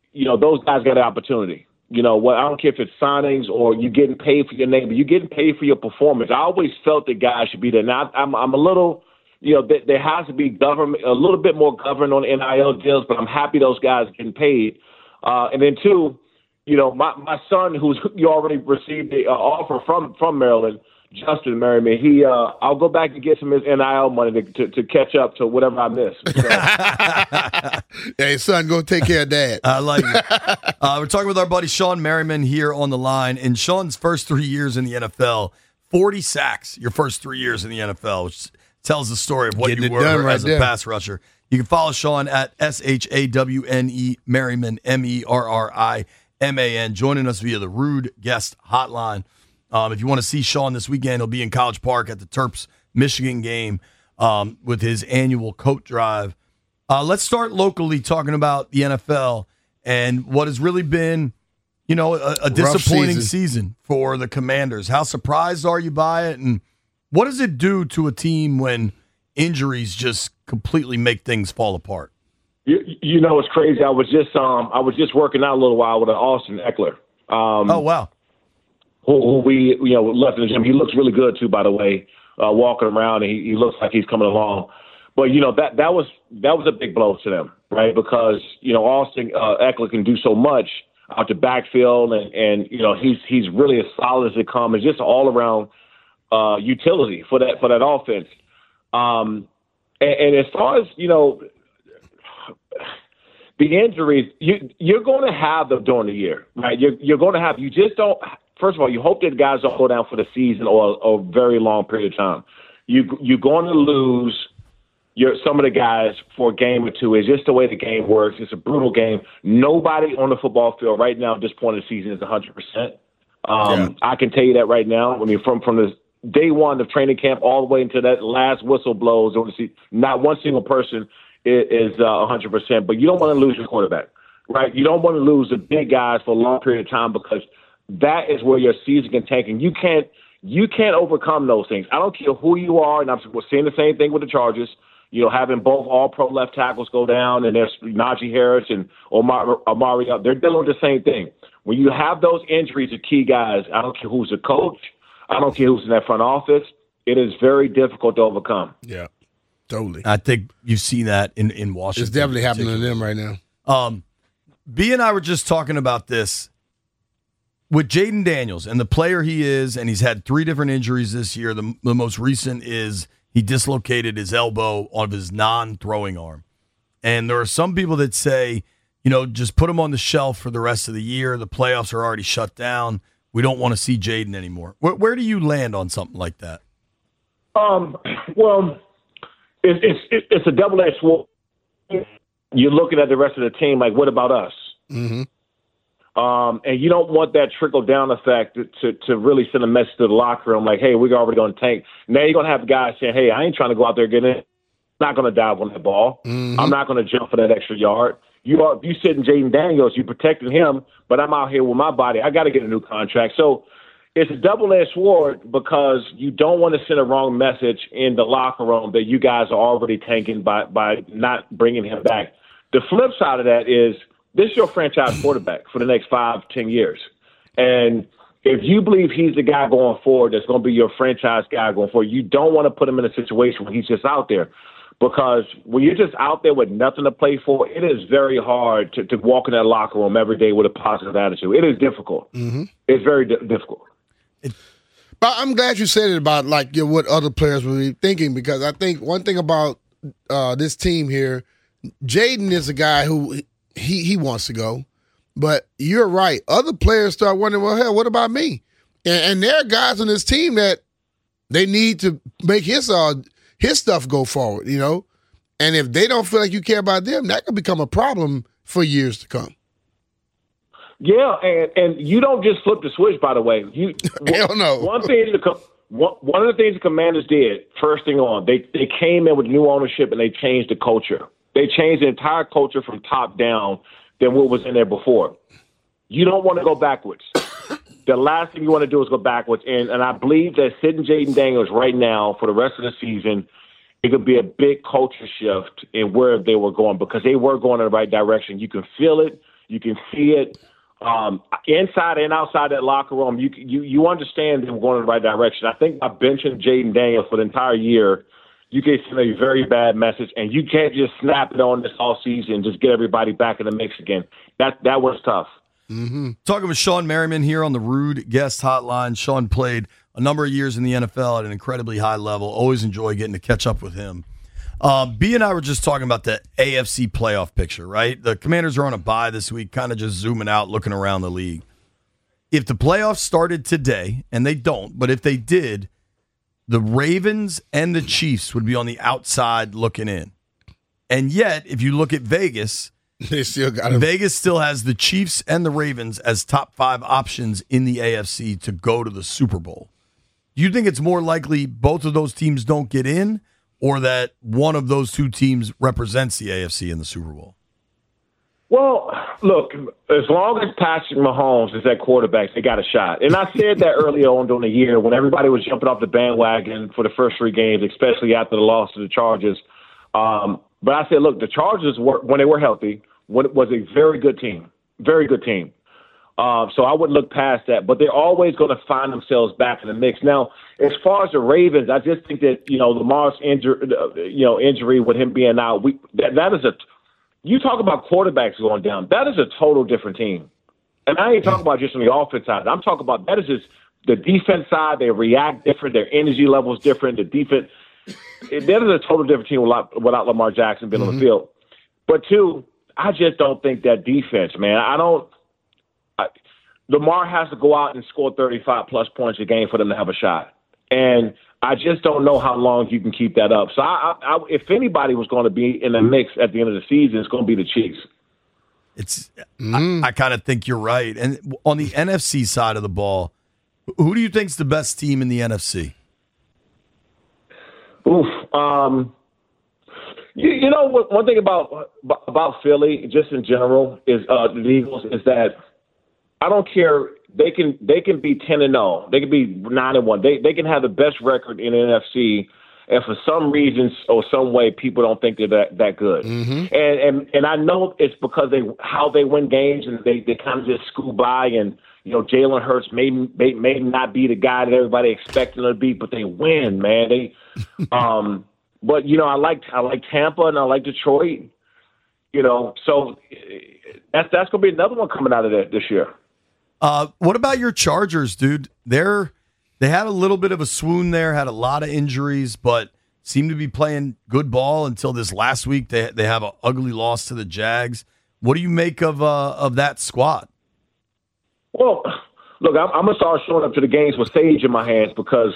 you know, those guys got an opportunity. You know, what I don't care if it's signings or you getting paid for your name, but you're getting paid for your performance. I always felt that guys should be there. Now, I'm, I'm a little, you know, th- there has to be government, a little bit more government on N I L deals, but I'm happy those guys are getting paid. Uh, and then, two, you know, my, my son, who's you already received the uh, offer from, from Maryland, Justin Merriman, he, uh, I'll go back and get some of his N I L money to, to, to catch up to whatever I missed. So. Hey, son, go take care of dad. I like it. Uh, we're talking with our buddy Sean Merriman here on the line. In Sean's first three years in the N F L, forty sacks your first three years in the N F L, which tells the story of what Getting you it were done right as a there. pass rusher. You can follow Sean at S H A W N E Merriman, M E R R I M A N, joining us via the Rude Guest Hotline. Um, if you want to see Sean this weekend, he'll be in College Park at the Terps Michigan game um, with his annual coat drive. Uh, let's start locally talking about the N F L and what has really been, you know, a, a disappointing season. season for the Commanders. How surprised are you by it? And what does it do to a team when injuries just completely make things fall apart? You, you know, it's crazy. I was just um, I was just working out a little while with Austin Eckler. Um, oh, wow. Who, who we, you know, left in the gym. He looks really good, too, by the way, uh, walking around, and he, he looks like he's coming along. But, you know, that that was that was a big blow to them, right? Because, you know, Austin uh, Eckler can do so much out the backfield, and, and you know, he's he's really as solid as it comes. It's just all around uh, utility for that for that offense. Um, and, and as far as, you know, the injuries, you, you're going to have them during the year, right? You're, you're going to have, you just don't, first of all, you hope that guys don't go down for the season or, or a very long period of time. You, you're going to lose your, some of the guys for a game or two. It's just the way the game works. It's a brutal game. Nobody on the football field right now at this point of the season is one hundred percent. Um, yeah. I can tell you that right now. I mean, from, from the day one of training camp all the way into that last whistle blows, not one single person is uh, one hundred percent, but you don't want to lose your quarterback, right? You don't want to lose the big guys for a long period of time because that is where your season can tank, and you can't you can't overcome those things. I don't care who you are, and I'm we're seeing the same thing with the Chargers. You know, having both all-pro left tackles go down, and there's Najee Harris and Omar, Amari up. They're dealing with the same thing. When you have those injuries to key guys, I don't care who's the coach, I don't care who's in that front office, it is very difficult to overcome. Yeah. Totally. I think you see that in, in Washington. It's definitely happening to them right now. Um, B and I were just talking about this with Jaden Daniels and the player he is, and he's had three different injuries this year. The, the most recent is he dislocated his elbow on his non-throwing arm. And there are some people that say, you know, just put him on the shelf for the rest of the year. The playoffs are already shut down. We don't want to see Jaden anymore. Where, where do you land on something like that? Um, well... It's it's it's a double-edged sword. You're looking at the rest of the team like, what about us? Mm-hmm. Um, and you don't want that trickle-down effect to, to to really send a message to the locker room like, hey, we're already going to tank. Now you're going to have guys saying, hey, I ain't trying to go out there and get in. I'm not going to dive on that ball. Mm-hmm. I'm not going to jump for that extra yard. You are you sitting Jaden Daniels, you protecting him, but I'm out here with my body. I got to get a new contract. So it's a double-edged sword because you don't want to send a wrong message in the locker room that you guys are already tanking by, by not bringing him back. The flip side of that is this is your franchise quarterback for the next five, ten years. And if you believe he's the guy going forward that's going to be your franchise guy going forward, you don't want to put him in a situation where he's just out there. Because when you're just out there with nothing to play for, it is very hard to, to walk in that locker room every day with a positive attitude. It is difficult. Mm-hmm. It's very di- difficult. But I'm glad you said it about like you know, what other players will be thinking, because I think one thing about uh, this team here, Jaden is a guy who he he wants to go, but you're right. Other players start wondering, well, hell, what about me? And, and there are guys on this team that they need to make his uh his stuff go forward, you know. And if they don't feel like you care about them, that could become a problem for years to come. Yeah, and, and you don't just flip the switch, by the way. You Hell no. One thing the one, one of the things the Commanders did, first thing on, they they came in with new ownership and they changed the culture. They changed the entire culture from top down than what was in there before. You don't want to go backwards. The last thing you want to do is go backwards. And and I believe that sitting Jaden Daniels right now for the rest of the season, it could be a big culture shift in where they were going because they were going in the right direction. You can feel it. You can see it um, inside and outside that locker room. You you you understand them going in the right direction. I think by benching Jaden Daniels for the entire year, you can send a very bad message, and you can't just snap it on this all season and just get everybody back in the mix again. That that was tough. Mm-hmm. Talking with Sean Merriman here on the Rude Guest Hotline. Sean played a number of years in the N F L at an incredibly high level. Always enjoy getting to catch up with him. Uh, B and I were just talking about the A F C playoff picture, right? The Commanders are on a bye this week, kind of just zooming out, looking around the league. If the playoffs started today, and they don't, but if they did, the Ravens and the Chiefs would be on the outside looking in. And yet, if you look at Vegas, they still got them. Vegas still has the Chiefs and the Ravens as top five options in the A F C to go to the Super Bowl. Do you think it's more likely both of those teams don't get in, or that one of those two teams represents the A F C in the Super Bowl? Well, look, as long as Patrick Mahomes is at quarterback, they got a shot. And I said that early on during the year when everybody was jumping off the bandwagon for the first three games, especially after the loss to the Chargers. Um, but I said, look, the Chargers, were, when they were healthy, was a very good team, very good team. Uh, so I wouldn't look past that. But they're always going to find themselves back in the mix. Now, as far as the Ravens, I just think that, you know, Lamar's injury, you know, injury with him being out, we, that, that is a – you talk about quarterbacks going down. That is a total different team. And I ain't talking about just on the offense side. I'm talking about that is just the defense side. They react different. Their energy level is different. The defense – that is a total different team without, without Lamar Jackson being mm-hmm. on the field. But, two, I just don't think that defense, man. I don't I, – Lamar has to go out and score thirty-five plus points a game for them to have a shot. And – I just don't know how long you can keep that up. So I, I, I, if anybody was going to be in the mix at the end of the season, it's going to be the Chiefs. It's. Mm. I, I kind of think you're right. And on the N F C side of the ball, who do you think's the best team in the N F C? Oof. Um, you, you know, one thing about about Philly, just in general, is uh, the Eagles, is that I don't care. They can they can be ten and zero. They can be nine and one. They they can have the best record in the N F C, and for some reasons or some way, people don't think they're that, that good. Mm-hmm. And and and I know it's because they how they win games, and they, they kind of just scoot by. And you know, Jalen Hurts may, may may not be the guy that everybody expected him to be, but they win, man. They, um, but you know, I like I like Tampa and I like Detroit. You know, so that's that's gonna be another one coming out of that this year. Uh, what about your Chargers, dude? They're they had a little bit of a swoon there, had a lot of injuries, but seemed to be playing good ball until this last week. They they have an ugly loss to the Jags. What do you make of uh, of that squad? Well, look, I'm, I'm gonna start showing up to the games with sage in my hands because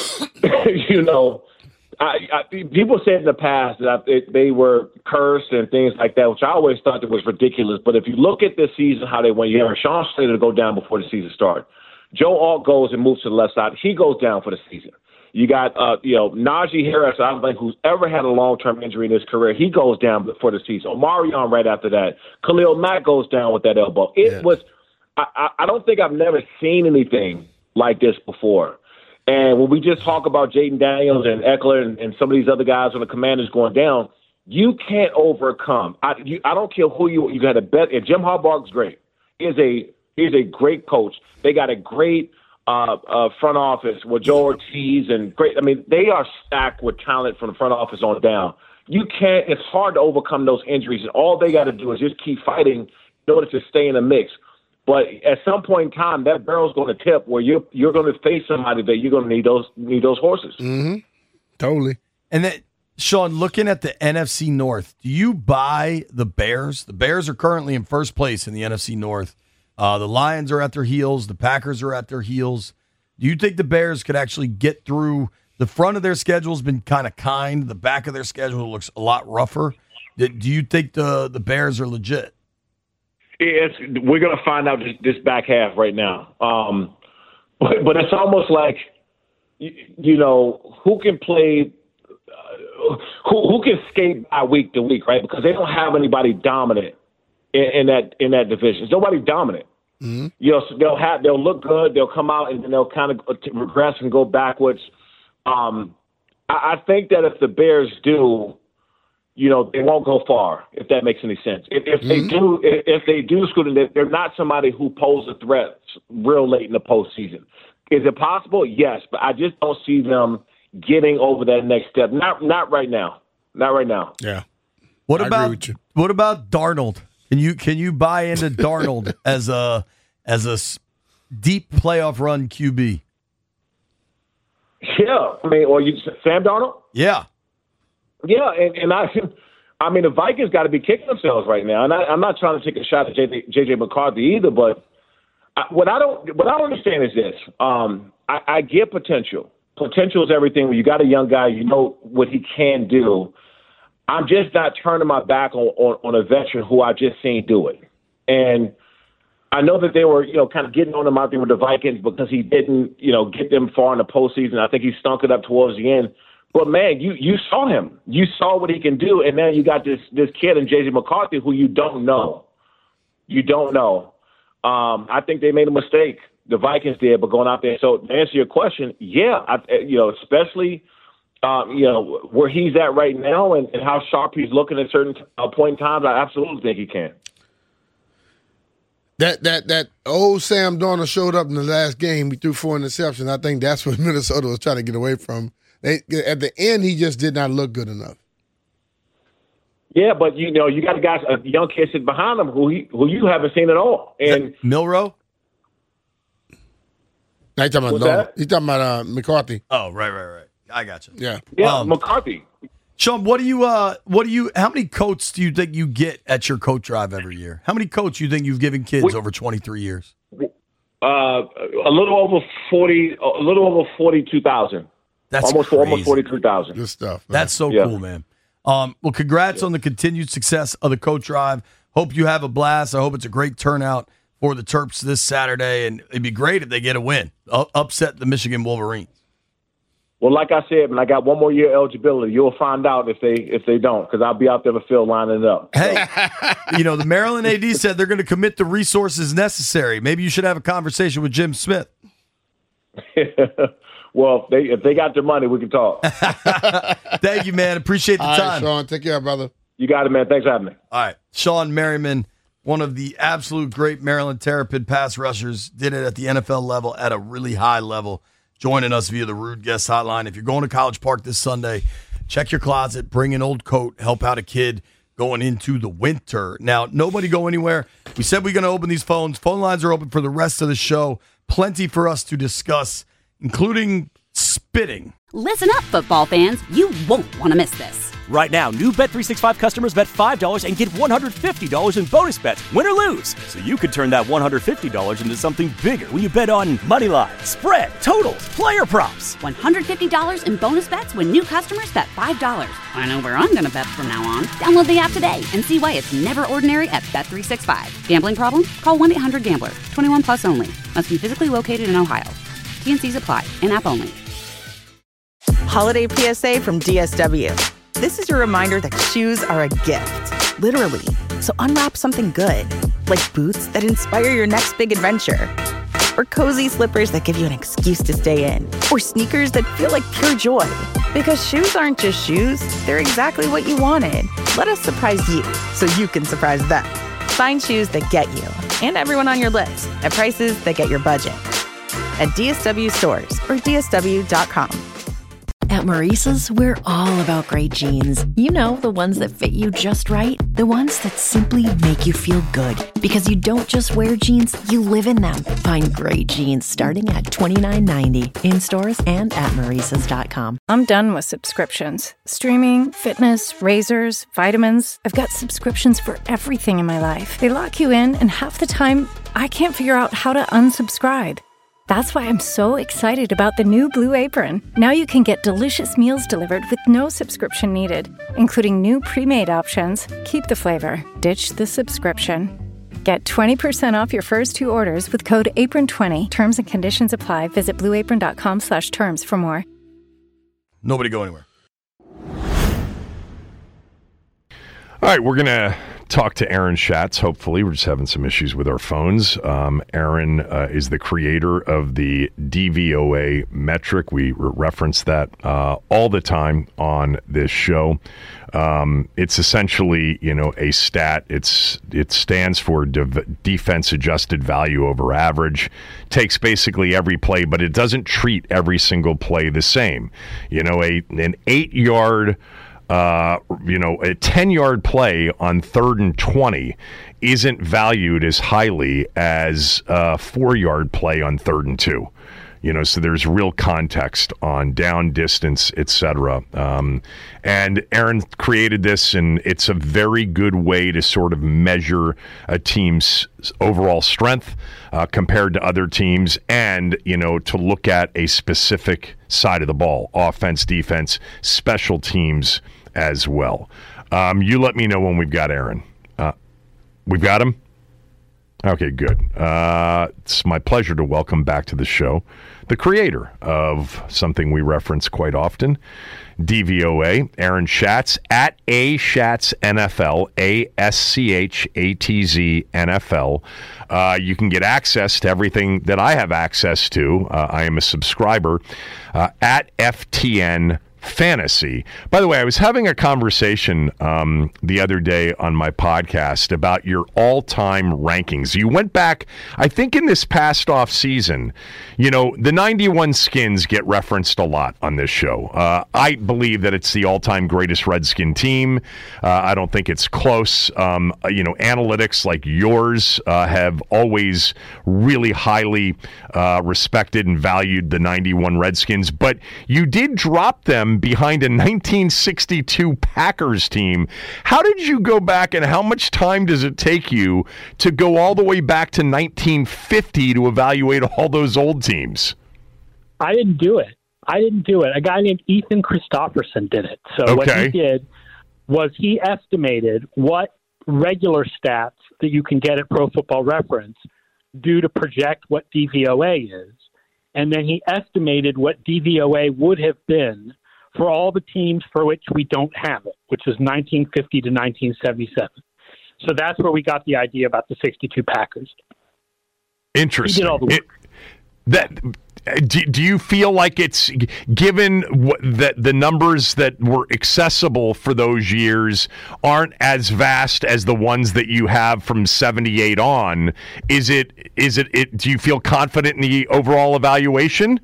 you know. I, I, people said in the past that I, it, they were cursed and things like that, which I always thought that was ridiculous. But if you look at this season, how they went, you have Rashawn Slater to go down before the season started. Joe Alt goes and moves to the left side. He goes down for the season. You got, uh, you know, Najee Harris, I don't think who's ever had a long-term injury in his career. He goes down for the season. Omarion right after that. Khalil Mack goes down with that elbow. It yeah. was, I, I, I don't think I've never seen anything like this before. And when we just talk about Jaden Daniels and Eckler and, and some of these other guys on the Commanders going down, you can't overcome. I, you, I don't care who you. You got a bet. And Jim Harbaugh's great. He's a he's a great coach. They got a great uh, uh, front office with Joe Ortiz and great. I mean, they are stacked with talent from the front office on down. You can't. It's hard to overcome those injuries, and all they got to do is just keep fighting in order to stay in the mix. But at some point in time, that barrel's going to tip where you're you're going to face somebody that you're going to need those need those horses. Mm-hmm. Totally. And then, Sean, looking at the N F C North, do you buy the Bears? The Bears are currently in first place in the N F C North. Uh, the Lions are at their heels. The Packers are at their heels. Do you think the Bears could actually get through? The front of their schedule has been kind of kind. The back of their schedule looks a lot rougher. Do you think the, the Bears are legit? It's, we're going to find out this, this back half right now. Um, but, but it's almost like, you, you know, who can play, uh, who, who can skate by week to week, right? Because they don't have anybody dominant in, in that in that division. There's nobody dominant. Mm-hmm. You know, so they'll have they'll look good. They'll come out and they'll kind of regress and go backwards. Um, I, I think that if the Bears do, you know, they won't go far, if that makes any sense. If, if they do, if, if they do scoot in, they're not somebody who pose a threat real late in the postseason. Is it possible? Yes, but I just don't see them getting over that next step. Not, not right now. Not right now. Yeah. What I agree about with you. what about Darnold? Can you can you buy into Darnold as a as a s- deep playoff run Q B? Yeah, I mean, or you Sam Darnold? Yeah. Yeah, and, and I, I mean, the Vikings got to be kicking themselves right now, and I, I'm not trying to take a shot at J J McCarthy either. But I, what I don't, what I don't understand is this: um, I, I get potential. Potential is everything. When you got a young guy, you know what he can do. I'm just not turning my back on, on, on a veteran who I just seen do it, and I know that they were, you know, kind of getting on him out there with the Vikings because he didn't, you know, get them far in the postseason. I think he stunk it up towards the end. But, man, you, you saw him. You saw what he can do, and now you got this this kid in J J McCarthy who you don't know. You don't know. Um, I think they made a mistake. The Vikings did, but going out there. So to answer your question, yeah, I, you know, especially, um, you know, where he's at right now and, and how sharp he's looking at certain uh, point in times, I absolutely think he can. That that that old Sam Darnold showed up in the last game. We threw four interceptions. I think that's what Minnesota was trying to get away from. They, at the end, he just did not look good enough. Yeah, but you know, you got a guy, a young kid sitting behind him who he, who you haven't seen at all. And Milroe? No, he's talking about, What's no, that? he's talking about uh, McCarthy. Oh, right, right, right. I got you. Yeah, yeah, Um, McCarthy. Sean, what do you uh what do you how many coats do you think you get at your coat drive every year? How many coats do you think you've given kids We- over twenty-three years? Uh, a little over forty, a little over forty-two thousand. That's almost crazy. almost forty-three thousand. Good stuff. That's so Yeah. cool, man. Um, well, congrats on the continued success of the coat drive. Hope you have a blast. I hope it's a great turnout for the Terps this Saturday, and it'd be great if they get a win, U- upset the Michigan Wolverines. Well, like I said, man, I got one more year eligibility. You'll find out if they if they don't, because I'll be out there in the field lining it up. Hey, you know, the Maryland A D said they're going to commit the resources necessary. Maybe you should have a conversation with Jim Smith. Well, if they if they got their money, we can talk. Thank you, man. Appreciate the All right, time. Sean, take care, brother. You got it, man. Thanks for having me. All right. Sean Merriman, one of the absolute great Maryland Terrapin pass rushers, did it at the N F L level at a really high level, joining us via the Rude Guest Hotline. If you're going to College Park this Sunday, check your closet, bring an old coat, help out a kid going into the winter. Now, nobody go anywhere. We said we're going to open these phones. Phone lines are open for the rest of the show. Plenty for us to discuss, including spitting. Listen up, football fans. You won't want to miss this. Right now, new Bet three sixty-five customers bet five dollars and get one hundred fifty dollars in bonus bets, win or lose. So you could turn that one hundred fifty dollars into something bigger when you bet on money line, spread, totals, player props. one hundred fifty dollars in bonus bets when new customers bet five dollars. I know where I'm going to bet from now on. Download the app today and see why it's never ordinary at Bet three sixty-five. Gambling problem? Call one eight hundred gambler. twenty-one plus only. Must be physically located in Ohio. T N Cs apply. In-app only. Holiday P S A from D S W. This is your reminder that shoes are a gift, literally. So unwrap something good, like boots that inspire your next big adventure, or cozy slippers that give you an excuse to stay in, or sneakers that feel like pure joy. Because shoes aren't just shoes, they're exactly what you wanted. Let us surprise you so you can surprise them. Find shoes that get you and everyone on your list at prices that get your budget. At D S W stores or D S W dot com. At Maurice's, we're all about great jeans. You know, the ones that fit you just right. The ones that simply make you feel good. Because you don't just wear jeans, you live in them. Find great jeans starting at twenty-nine ninety in stores and at Maurice's dot com. I'm done with subscriptions. Streaming, fitness, razors, vitamins. I've got subscriptions for everything in my life. They lock you in, and half the time, I can't figure out how to unsubscribe. That's why I'm so excited about the new Blue Apron. Now you can get delicious meals delivered with no subscription needed, including new pre-made options. Keep the flavor, ditch the subscription. Get twenty percent off your first two orders with code apron twenty. Terms and conditions apply. Visit blue apron dot com slash terms for more. Nobody go anywhere. All right, we're going to talk to Aaron Schatz, hopefully. We're just having some issues with our phones. Um, Aaron uh, is the creator of the D V O A metric. We re- reference that uh, all the time on this show. Um, it's essentially, you know, a stat. It's it stands for de- defense adjusted value over average. Takes basically every play, but it doesn't treat every single play the same. You know, a an eight yard, uh, you know, a ten yard play on third and twenty isn't valued as highly as a four yard play on third and two. You know, so there's real context on down distance, et cetera. Um, and Aaron created this, and it's a very good way to sort of measure a team's overall strength uh, compared to other teams, and, you know, to look at a specific side of the ball, offense, defense, special teams as well. Um, you let me know when we've got Aaron. Uh, we've got him? Okay, good. Uh, it's my pleasure to welcome back to the show the creator of something we reference quite often, D V O A, Aaron Schatz, at A Schatz N F L, A S C H A T Z N F L. Uh, you can get access to everything that I have access to. Uh, I am a subscriber uh, at F T N Fantasy. By the way, I was having a conversation um, the other day on my podcast about your all-time rankings. You went back, I think in this past off season, you know, the ninety-one Skins get referenced a lot on this show. Uh, I believe that it's the all-time greatest Redskin team. Uh, I don't think it's close. Um, you know, analytics like yours uh, have always really highly uh, respected and valued the ninety-one Redskins, but you did drop them behind a nineteen sixty-two Packers team. How did you go back, and how much time does it take you to go all the way back to nineteen fifty to evaluate all those old teams? I didn't do it. I didn't do it. A guy named Ethan Christopherson did it. So what Okay. he did was he estimated what regular stats that you can get at Pro Football Reference do to project what D V O A is. And then he estimated what D V O A would have been for all the teams for which we don't have it, which is nineteen fifty to nineteen seventy-seven. So that's where we got the idea about the sixty-two Packers. Interesting. He did all the work. It- that do, do you feel like it's given what, that the numbers that were accessible for those years aren't as vast as the ones that you have from seventy-eight on? Is it is it, it do you feel confident in the overall evaluation?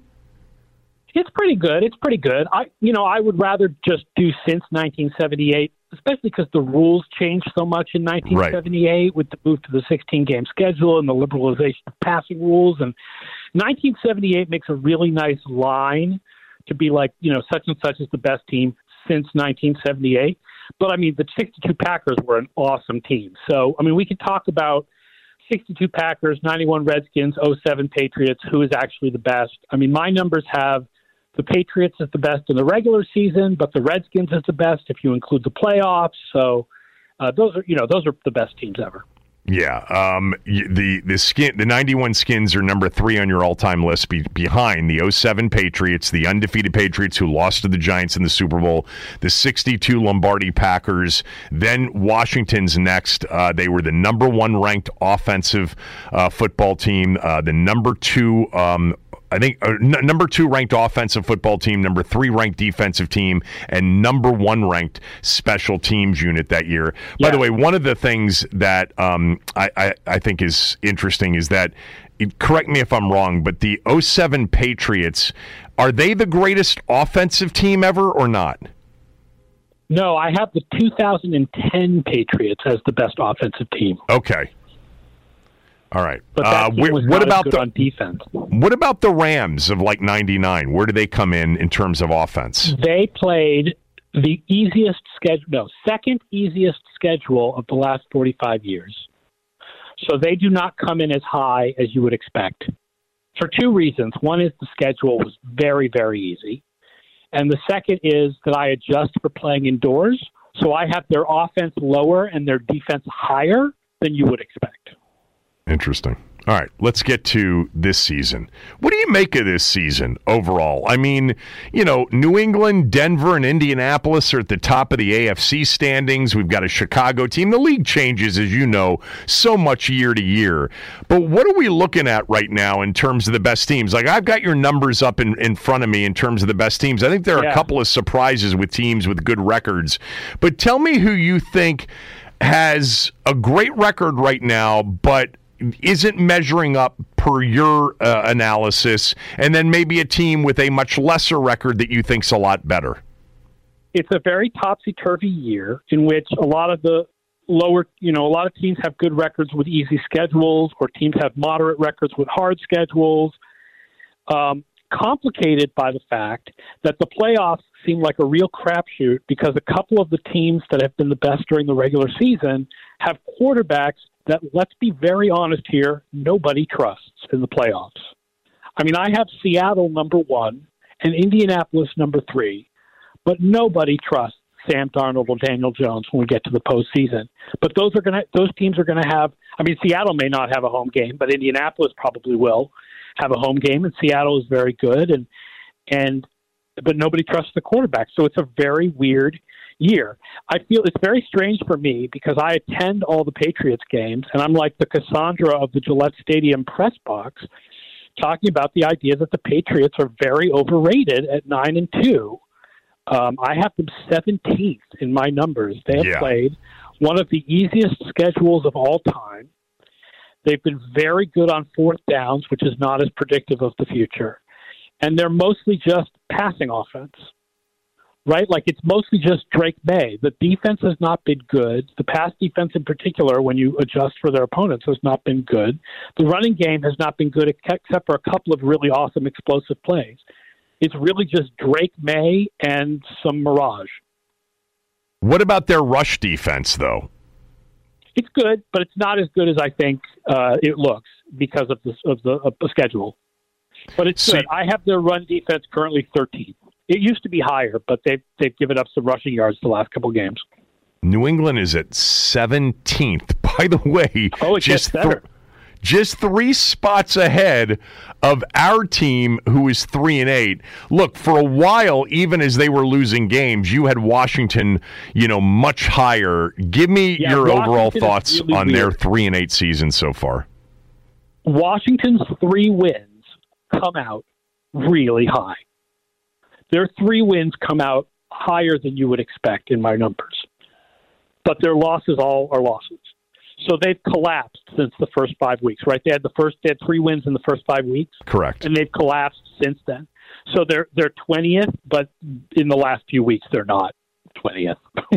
It's pretty good. It's pretty good. I, you know, I would rather just do since nineteen seventy-eight, especially because the rules changed so much in nineteen seventy-eight right. with the move to the sixteen-game schedule and the liberalization of passing rules. And nineteen seventy-eight makes a really nice line to be like, you know, such and such is the best team since nineteen seventy-eight. But, I mean, the sixty-two Packers were an awesome team. So, I mean, we could talk about sixty-two Packers, ninety-one Redskins, oh seven Patriots, who is actually the best. I mean, my numbers have the Patriots as the best in the regular season, but the Redskins is the best if you include the playoffs. So uh, those are, you know, those are the best teams ever. Yeah, um, the the skin the ninety-one Skins are number three on your all-time list, be, behind the oh seven Patriots, the undefeated Patriots who lost to the Giants in the Super Bowl, the sixty-two Lombardi Packers, then Washington's next. Uh, they were the number one ranked offensive uh, football team, uh, the number two. Um, I think uh, n- number two ranked offensive football team, number three ranked defensive team, and number one ranked special teams unit that year. Yeah. By the way, one of the things that um, I, I, I think is interesting is that, it, correct me if I'm wrong, but the oh seven Patriots, are they the greatest offensive team ever or not? No, I have the two thousand ten Patriots as the best offensive team. Okay. All right. But that uh, team was what not about as good the on defense? What about the Rams of like ninety-nine? Where do they come in in terms of offense? They played the easiest schedule, no, second easiest schedule of the last forty-five years. So they do not come in as high as you would expect for two reasons. One is the schedule was very, very easy. And the second is that I adjust for playing indoors. So I have their offense lower and their defense higher than you would expect. Interesting. All right, let's get to this season. What do you make of this season overall? I mean, you know, New England, Denver, and Indianapolis are at the top of the A F C standings. We've got a Chicago team. The league changes, as you know, so much year to year. But what are we looking at right now in terms of the best teams? Like, I've got your numbers up in, in front of me in terms of the best teams. I think there are yeah. a couple of surprises with teams with good records. But tell me who you think has a great record right now, but isn't measuring up per your uh, analysis, and then maybe a team with a much lesser record that you think's a lot better. It's a very topsy-turvy year in which a lot of the lower, you know, a lot of teams have good records with easy schedules, or teams have moderate records with hard schedules. Um, complicated by the fact that the playoffs seem like a real crapshoot because a couple of the teams that have been the best during the regular season have quarterbacks that, let's be very honest here, nobody trusts in the playoffs. I mean, I have Seattle number one and Indianapolis number three, but nobody trusts Sam Darnold or Daniel Jones when we get to the postseason. But those are going to, those teams are going to have, I mean, Seattle may not have a home game, but Indianapolis probably will have a home game, and Seattle is very good, and and but nobody trusts the quarterback. So it's a very weird year. I feel it's very strange for me because I attend all the Patriots games, and I'm like the Cassandra of the Gillette Stadium press box, talking about the idea that the Patriots are very overrated at nine and two. Um, I have them seventeenth in my numbers. They have yeah. played one of the easiest schedules of all time. They've been very good on fourth downs, which is not as predictive of the future. And they're mostly just passing offense, right? Like, it's mostly just Drake May. The defense has not been good. The pass defense in particular, when you adjust for their opponents, has not been good. The running game has not been good except for a couple of really awesome explosive plays. It's really just Drake May and some mirage. What about their rush defense, though? It's good, but it's not as good as I think uh, it looks because of the of the, of the schedule. But it's See, good. I have their run defense currently thirteenth. It used to be higher, but they've they've given up some rushing yards the last couple of games. New England is at seventeenth. By the way, oh, it just gets better. Th- just three spots ahead of our team, who is three and eight. Look, for a while, even as they were losing games, you had Washington, you know, much higher. Give me yeah, your Washington overall thoughts really on weird. their three and eight season so far. Washington's three wins come out really high. Their three wins come out higher than you would expect in my numbers, but their losses all are losses. So they've collapsed since the first five weeks, right? They had the first, they had three wins in the first five weeks. Correct. And they've collapsed since then. So they're they're twentieth, but in the last few weeks they're not twentieth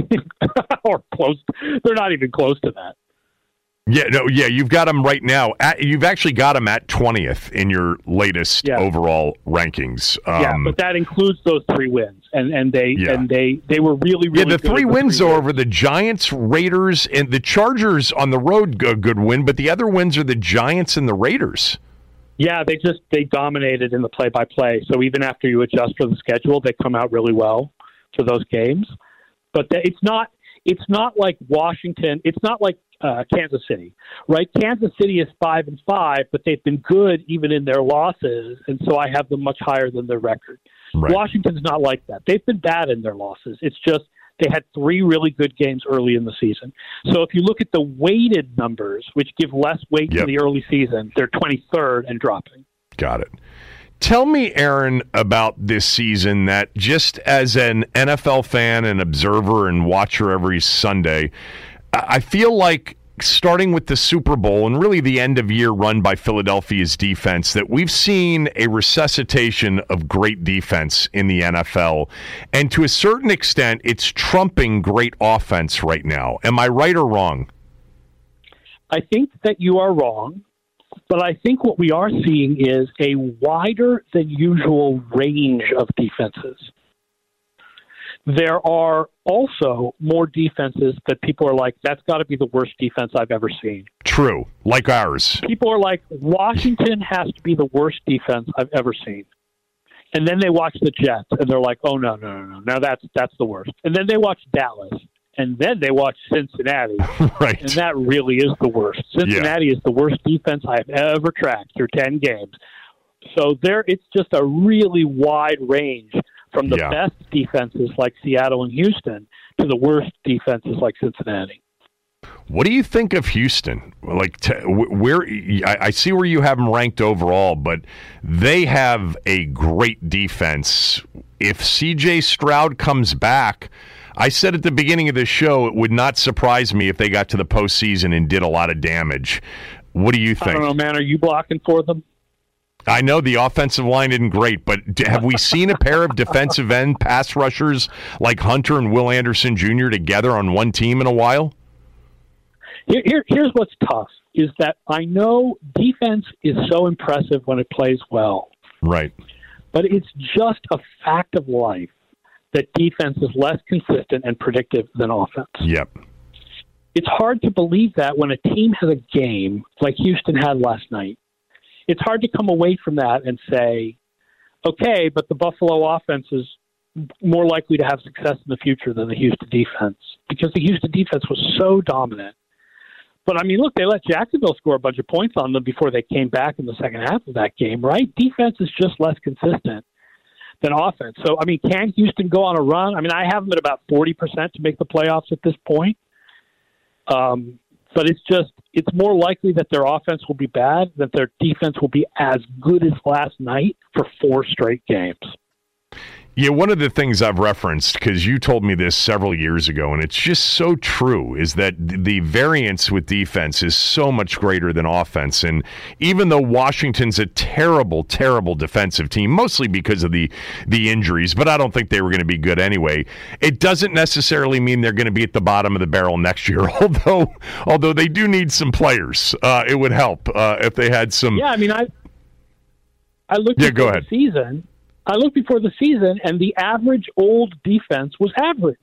or close. They're not even close to that. Yeah, no, yeah, you've got them right now. At, you've actually got them at twentieth in your latest yeah. overall rankings. Um, yeah, but that includes those three wins, and and they yeah. and they they were really really yeah. The good three the wins three are wins. over the Giants, Raiders, and the Chargers on the road. A good win, but the other wins are the Giants and the Raiders. Yeah, they just they dominated in the play by play. So even after you adjust for the schedule, they come out really well for those games. But the, it's not it's not like Washington. It's not like Uh, Kansas City, right? Kansas City is five and five, but they've been good even in their losses, and so I have them much higher than their record. Right. Washington's not like that. They've been bad in their losses. It's just they had three really good games early in the season. So if you look at the weighted numbers, which give less weight yep. to the early season, they're twenty-third and dropping. Got it. Tell me, Aaron, about this season that just as an N F L fan and observer and watcher every Sunday, I feel like starting with the Super Bowl and really the end of year run by Philadelphia's defense, that we've seen a resuscitation of great defense in the N F L. And to a certain extent, it's trumping great offense right now. Am I right or wrong? I think that you are wrong, but I think what we are seeing is a wider than usual range of defenses. There are also more defenses that people are like, that's got to be the worst defense I've ever seen. True, like ours. People are like, Washington has to be the worst defense I've ever seen. And then they watch the Jets, and they're like, oh, no, no, no, no. Now that's that's the worst. And then they watch Dallas, and then they watch Cincinnati. Right. And that really is the worst. Cincinnati yeah. is the worst defense I've ever tracked through ten games. So there, it's just a really wide range from the yeah. best defenses like Seattle and Houston to the worst defenses like Cincinnati. What do you think of Houston? Like, t- where I, I see where you have them ranked overall, but they have a great defense. If C J Stroud comes back, I said at the beginning of this show, it would not surprise me if they got to the postseason and did a lot of damage. What do you think? I don't know, man. Are you blocking for them? I know the offensive line isn't great, but have we seen a pair of defensive end pass rushers like Hunter and Will Anderson Junior together on one team in a while? Here, here, here's what's tough, is that I know defense is so impressive when it plays well. Right. But it's just a fact of life that defense is less consistent and predictive than offense. Yep. It's hard to believe that when a team has a game like Houston had last night. It's hard to come away from that and say, okay, but the Buffalo offense is more likely to have success in the future than the Houston defense, because the Houston defense was so dominant. But, I mean, look, they let Jacksonville score a bunch of points on them before they came back in the second half of that game, right? Defense is just less consistent than offense. So, I mean, can Houston go on a run? I mean, I have them at about forty percent to make the playoffs at this point. Um, but it's just, it's more likely that their offense will be bad, that their defense will be as good as last night for four straight games. Yeah, one of the things I've referenced, because you told me this several years ago, and it's just so true, is that the variance with defense is so much greater than offense. And even though Washington's a terrible, terrible defensive team, mostly because of the, the injuries, but I don't think they were going to be good anyway, it doesn't necessarily mean they're going to be at the bottom of the barrel next year, although although they do need some players. Uh, it would help uh, if they had some... Yeah, I mean, I, I looked yeah, at go the ahead. season... I looked before the season, and the average old defense was average.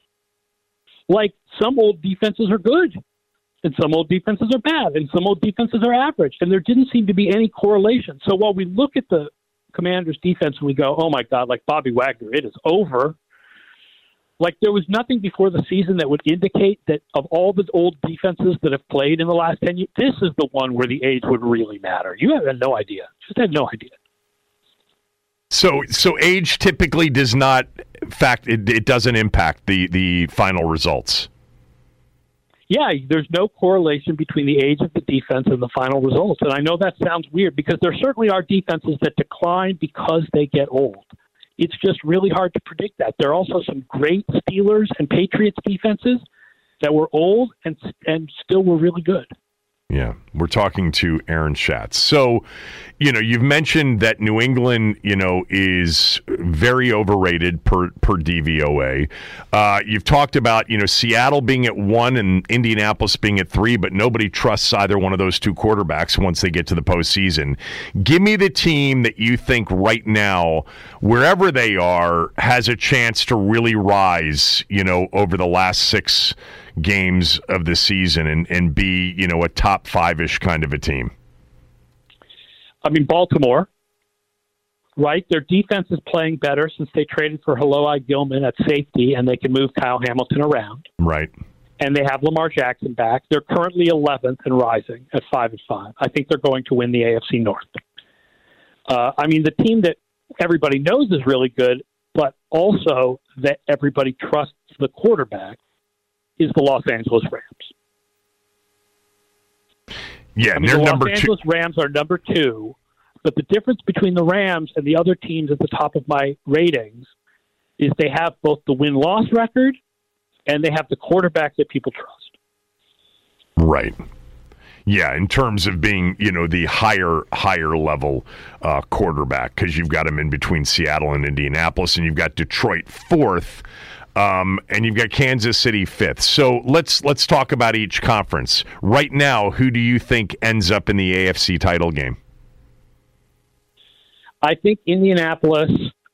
Like, some old defenses are good, and some old defenses are bad, and some old defenses are average, and there didn't seem to be any correlation. So while we look at the Commanders' defense and we go, oh, my God, like Bobby Wagner, it is over, like there was nothing before the season that would indicate that of all the old defenses that have played in the last ten years, this is the one where the age would really matter. You have no idea. Just had no idea. So, so age typically does not fact it, it doesn't impact the, the final results. Yeah, there's no correlation between the age of the defense and the final results. And I know that sounds weird because there certainly are defenses that decline because they get old. It's just really hard to predict that. There are also some great Steelers and Patriots defenses that were old and and still were really good. Yeah, we're talking to Aaron Schatz. So, you know, you've mentioned that New England, you know, is very overrated per per D V O A. Uh, you've talked about, you know, Seattle being at one and Indianapolis being at three, but nobody trusts either one of those two quarterbacks once they get to the postseason. Give me the team that you think right now, wherever they are, has a chance to really rise, you know, over the last six games of the season and, and be, you know, a top five-ish kind of a team. I mean, Baltimore, right? Their defense is playing better since they traded for Haloi Gilman at safety, and they can move Kyle Hamilton around. Right. And they have Lamar Jackson back. They're currently eleventh and rising at five and five. I think they're going to win the A F C North. Uh, I mean, the team that everybody knows is really good, but also that everybody trusts the quarterback is the Los Angeles Rams. Yeah, I mean, they're the number Los Angeles two. Rams are number two, but the difference between the Rams and the other teams at the top of my ratings is they have both the win-loss record and they have the quarterback that people trust. Right. Yeah, in terms of being, you know, the higher, higher level uh, quarterback, because you've got him in between Seattle and Indianapolis, and you've got Detroit fourth. Um, and you've got Kansas City fifth. So let's let's talk about each conference. Right now, who do you think ends up in the A F C title game? I think Indianapolis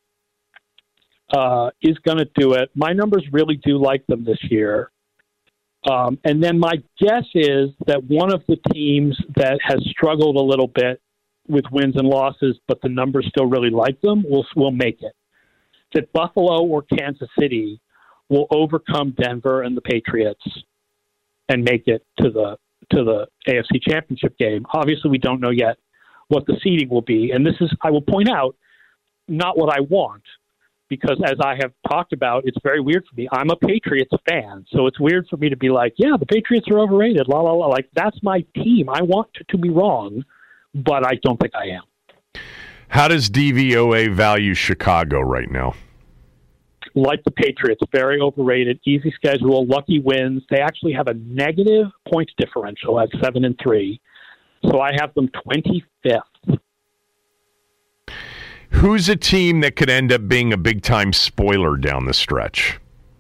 uh, is going to do it. My numbers really do like them this year. Um, and then my guess is that one of the teams that has struggled a little bit with wins and losses, but the numbers still really like them, will will make it. That Buffalo or Kansas City will overcome Denver and the Patriots and make it to the to the A F C Championship game. Obviously, we don't know yet what the seeding will be, and this is, I will point out, not what I want, because as I have talked about, it's very weird for me. I'm a Patriots fan, so it's weird for me to be like, yeah, the Patriots are overrated, la, la, la. Like, that's my team. I want to, to be wrong, but I don't think I am. How does D V O A value Chicago right now? Like the Patriots, very overrated, easy schedule, lucky wins. They actually have a negative points differential at seven and three, so I have them twenty-fifth. Who's a team that could end up being a big-time spoiler down the stretch?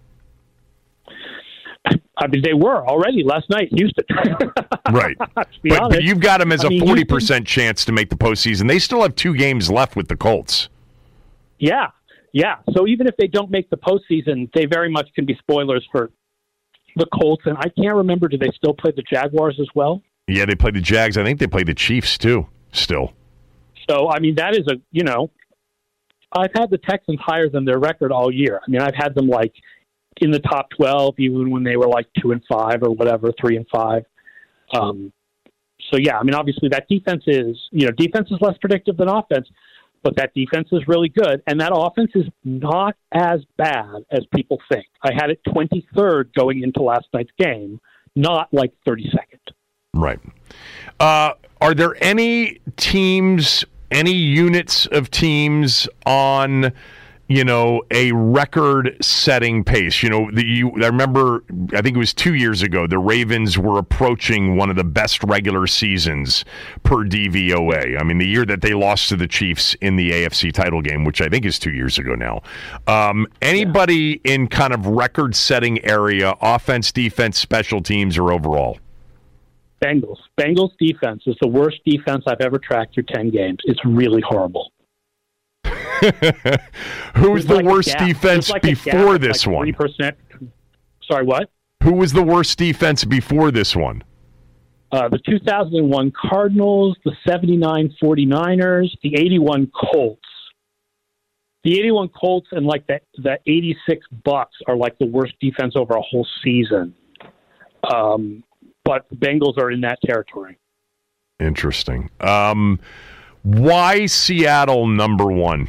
I mean, they were already last night, Houston. Right. but, but you've got them as I a mean, forty percent Houston, chance to make the postseason. They still have two games left with the Colts. Yeah, yeah. So even if they don't make the postseason, they very much can be spoilers for the Colts. And I can't remember, do they still play the Jaguars as well? Yeah, they play the Jags. I think they play the Chiefs, too, still. So, I mean, that is a, you know, I've had the Texans higher than their record all year. I mean, I've had them, like, in the top twelve, even when they were like two and five or whatever, three and five. Um, so yeah, I mean, obviously that defense is, you know, defense is less predictive than offense, but that defense is really good. And that offense is not as bad as people think. I had it twenty-third going into last night's game, not like thirty-second. Right. Uh, are there any teams, any units of teams on, you know, a record-setting pace? You know, the, you, I remember, I think it was two years ago, the Ravens were approaching one of the best regular seasons per D V O A. I mean, the year that they lost to the Chiefs in the A F C title game, which I think is two years ago now. Um, anybody yeah. in kind of record-setting area, offense, defense, special teams, or overall? Bengals. Bengals defense is the worst defense I've ever tracked through ten games. It's really horrible. Who was the like worst defense like before this like one? three percent. Sorry, what? Who was the worst defense before this one? Uh, the two thousand one Cardinals, the seventy-nine 49ers, the eighty-one Colts. The eighty-one Colts and like the, the eighty-six Bucks are like the worst defense over a whole season. Um, but the Bengals are in that territory. Interesting. Um, why Seattle number one?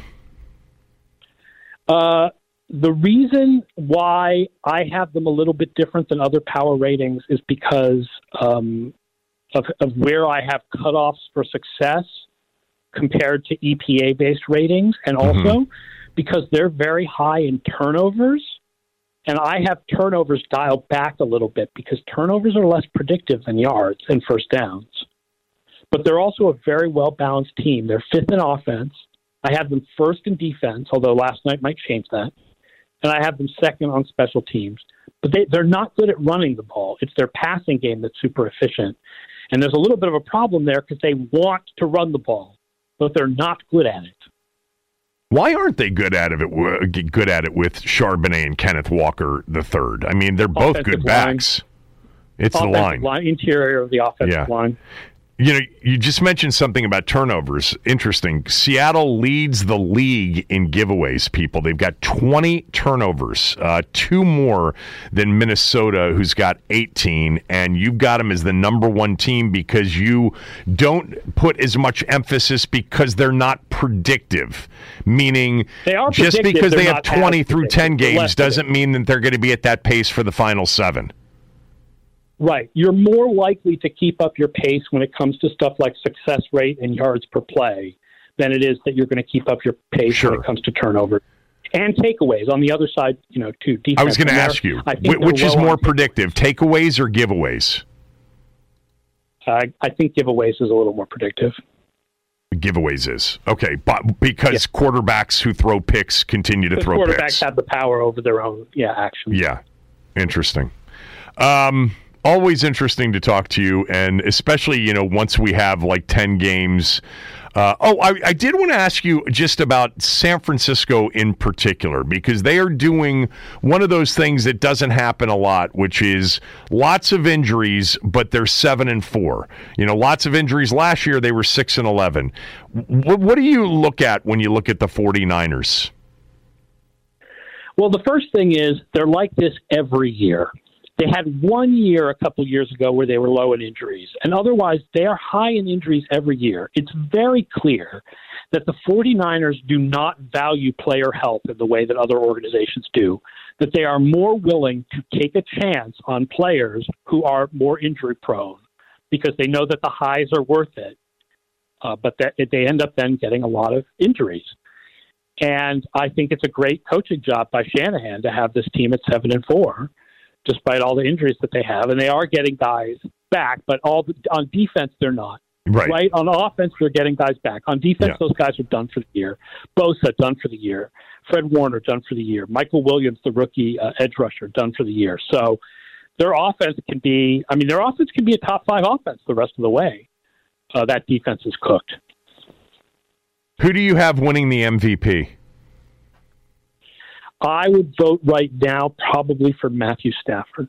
Uh, the reason why I have them a little bit different than other power ratings is because um, of, of where I have cutoffs for success compared to E P A-based ratings, and also mm-hmm. because they're very high in turnovers, and I have turnovers dialed back a little bit because turnovers are less predictive than yards and first downs. But they're also a very well-balanced team. They're fifth in offense. I have them first in defense, although last night might change that. And I have them second on special teams. But they, they're not good at running the ball. It's their passing game that's super efficient. And there's a little bit of a problem there because they want to run the ball, but they're not good at it. Why aren't they good at it? Good at it with Charbonnet and Kenneth Walker the third. I mean, they're both offensive good backs. Line, it's the line. line, interior of the offensive yeah. line. You know, you just mentioned something about turnovers. Interesting. Seattle leads the league in giveaways, people. They've got twenty turnovers, uh, two more than Minnesota, who's got eighteen. And you've got them as the number one team because you don't put as much emphasis because they're not predictive. Meaning, they are just because they have twenty through ten games doesn't mean that they're going to be at that pace for the final seven. Right. You're more likely to keep up your pace when it comes to stuff like success rate and yards per play than it is that you're going to keep up your pace sure. when it comes to turnover. And takeaways on the other side, you know, too. Defense. I was going to ask you, which is more predictive, takeaways or giveaways? Uh, I think giveaways is a little more predictive. Giveaways is. Okay, but because yeah. quarterbacks who throw picks continue to throw quarterbacks picks. Quarterbacks have the power over their own yeah actions. Yeah. Interesting. Um Always interesting to talk to you, and especially, you know, once we have like ten games. Uh, oh, I, I did want to ask you just about San Francisco in particular, because they are doing one of those things that doesn't happen a lot, which is lots of injuries, but they're seven and four. You know, lots of injuries. Last year, they were six and eleven. What, what do you look at when you look at the 49ers? Well, the first thing is they're like this every year. They had one year a couple years ago where they were low in injuries, and otherwise they are high in injuries every year. It's very clear that the 49ers do not value player health in the way that other organizations do, that they are more willing to take a chance on players who are more injury prone because they know that the highs are worth it, uh, but that they end up then getting a lot of injuries. And I think it's a great coaching job by Shanahan to have this team at seven and four, despite all the injuries that they have. And they are getting guys back, but all the, on defense, they're not. Right. right. On offense, they're getting guys back. On defense, Yeah. those guys are done for the year. Bosa, done for the year. Fred Warner, done for the year. Michael Williams, the rookie uh, edge rusher, done for the year. So their offense can be, I mean, their offense can be a top five offense the rest of the way. Uh, that defense is cooked. Who do you have winning the M V P? I would vote right now probably for Matthew Stafford.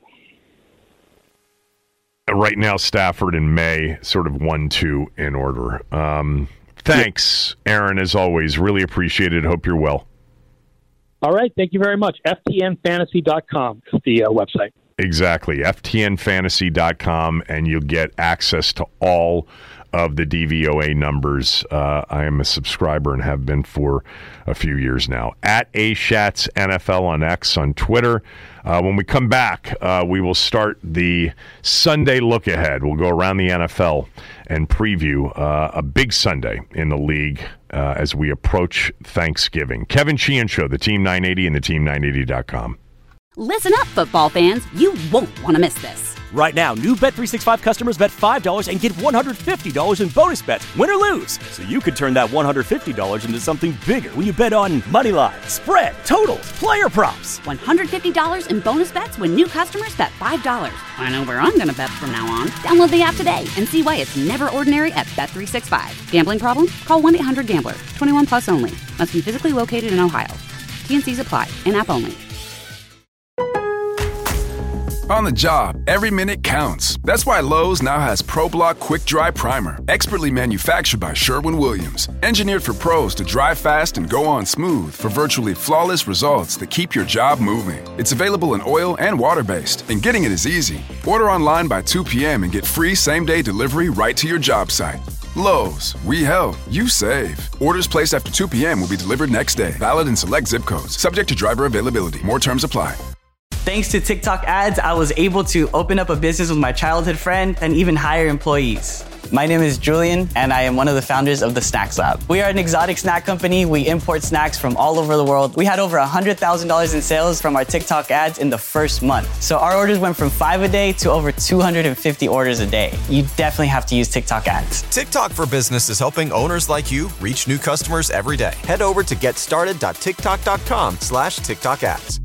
Right now, Stafford and May, sort of one, two in order. Um, thanks, Aaron, as always. Really appreciate it. Hope you're well. All right. Thank you very much. F T N fantasy dot com is the uh, website. Exactly. F T N fantasy dot com, and you'll get access to all of the D V O A numbers. Uh, I am a subscriber and have been for a few years now. At A Schatz N F L on X on Twitter. Uh, when we come back, uh, we will start the Sunday look ahead. We'll go around the N F L and preview uh, a big Sunday in the league uh, as we approach Thanksgiving. Kevin Sheehan Show, the Team nine eighty and the team nine eighty dot com. Listen up, football fans. You won't want to miss this. Right now, new Bet three sixty-five customers bet five dollars and get one hundred fifty dollars in bonus bets, win or lose. So you could turn that one hundred fifty dollars into something bigger when you bet on money line, spread, totals, player props. one hundred fifty dollars in bonus bets when new customers bet five dollars. I know where I'm going to bet from now on. Download the app today and see why it's never ordinary at Bet three sixty-five. Gambling problem? Call one eight hundred gambler. twenty-one plus only. Must be physically located in Ohio. T and C's apply. In-app only. On the job, every minute counts. That's why Lowe's now has ProBlock Quick Dry Primer, expertly manufactured by Sherwin-Williams. Engineered for pros to dry fast and go on smooth for virtually flawless results that keep your job moving. It's available in oil and water-based, and getting it is easy. Order online by two p.m. and get free same-day delivery right to your job site. Lowe's, we help, you save. Orders placed after two p.m. will be delivered next day. Valid in select zip codes. Subject to driver availability. More terms apply. Thanks to TikTok ads, I was able to open up a business with my childhood friend and even hire employees. My name is Julian, and I am one of the founders of the Snacks Lab. We are an exotic snack company. We import snacks from all over the world. We had over one hundred thousand dollars in sales from our TikTok ads in the first month. So our orders went from five a day to over two hundred fifty orders a day. You definitely have to use TikTok ads. TikTok for Business is helping owners like you reach new customers every day. Head over to getstarted.tiktok.com slash TikTok ads.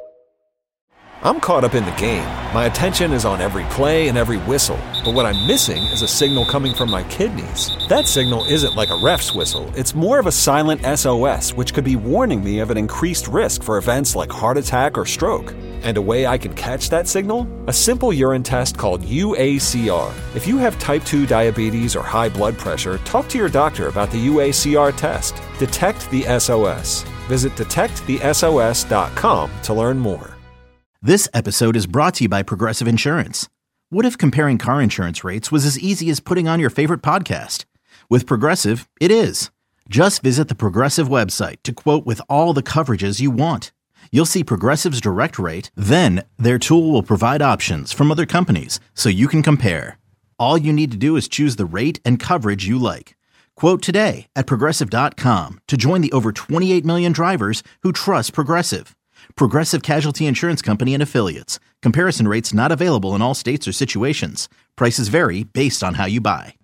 I'm caught up in the game. My attention is on every play and every whistle. But what I'm missing is a signal coming from my kidneys. That signal isn't like a ref's whistle. It's more of a silent S O S, which could be warning me of an increased risk for events like heart attack or stroke. And a way I can catch that signal? A simple urine test called U A C R. If you have type two diabetes or high blood pressure, talk to your doctor about the U A C R test. Detect the S O S. Visit detect the S O S dot com to learn more. This episode is brought to you by Progressive Insurance. What if comparing car insurance rates was as easy as putting on your favorite podcast? With Progressive, it is. Just visit the Progressive website to quote with all the coverages you want. You'll see Progressive's direct rate, then their tool will provide options from other companies so you can compare. All you need to do is choose the rate and coverage you like. Quote today at Progressive dot com to join the over twenty-eight million drivers who trust Progressive. Progressive Casualty Insurance Company and Affiliates. Comparison rates not available in all states or situations. Prices vary based on how you buy.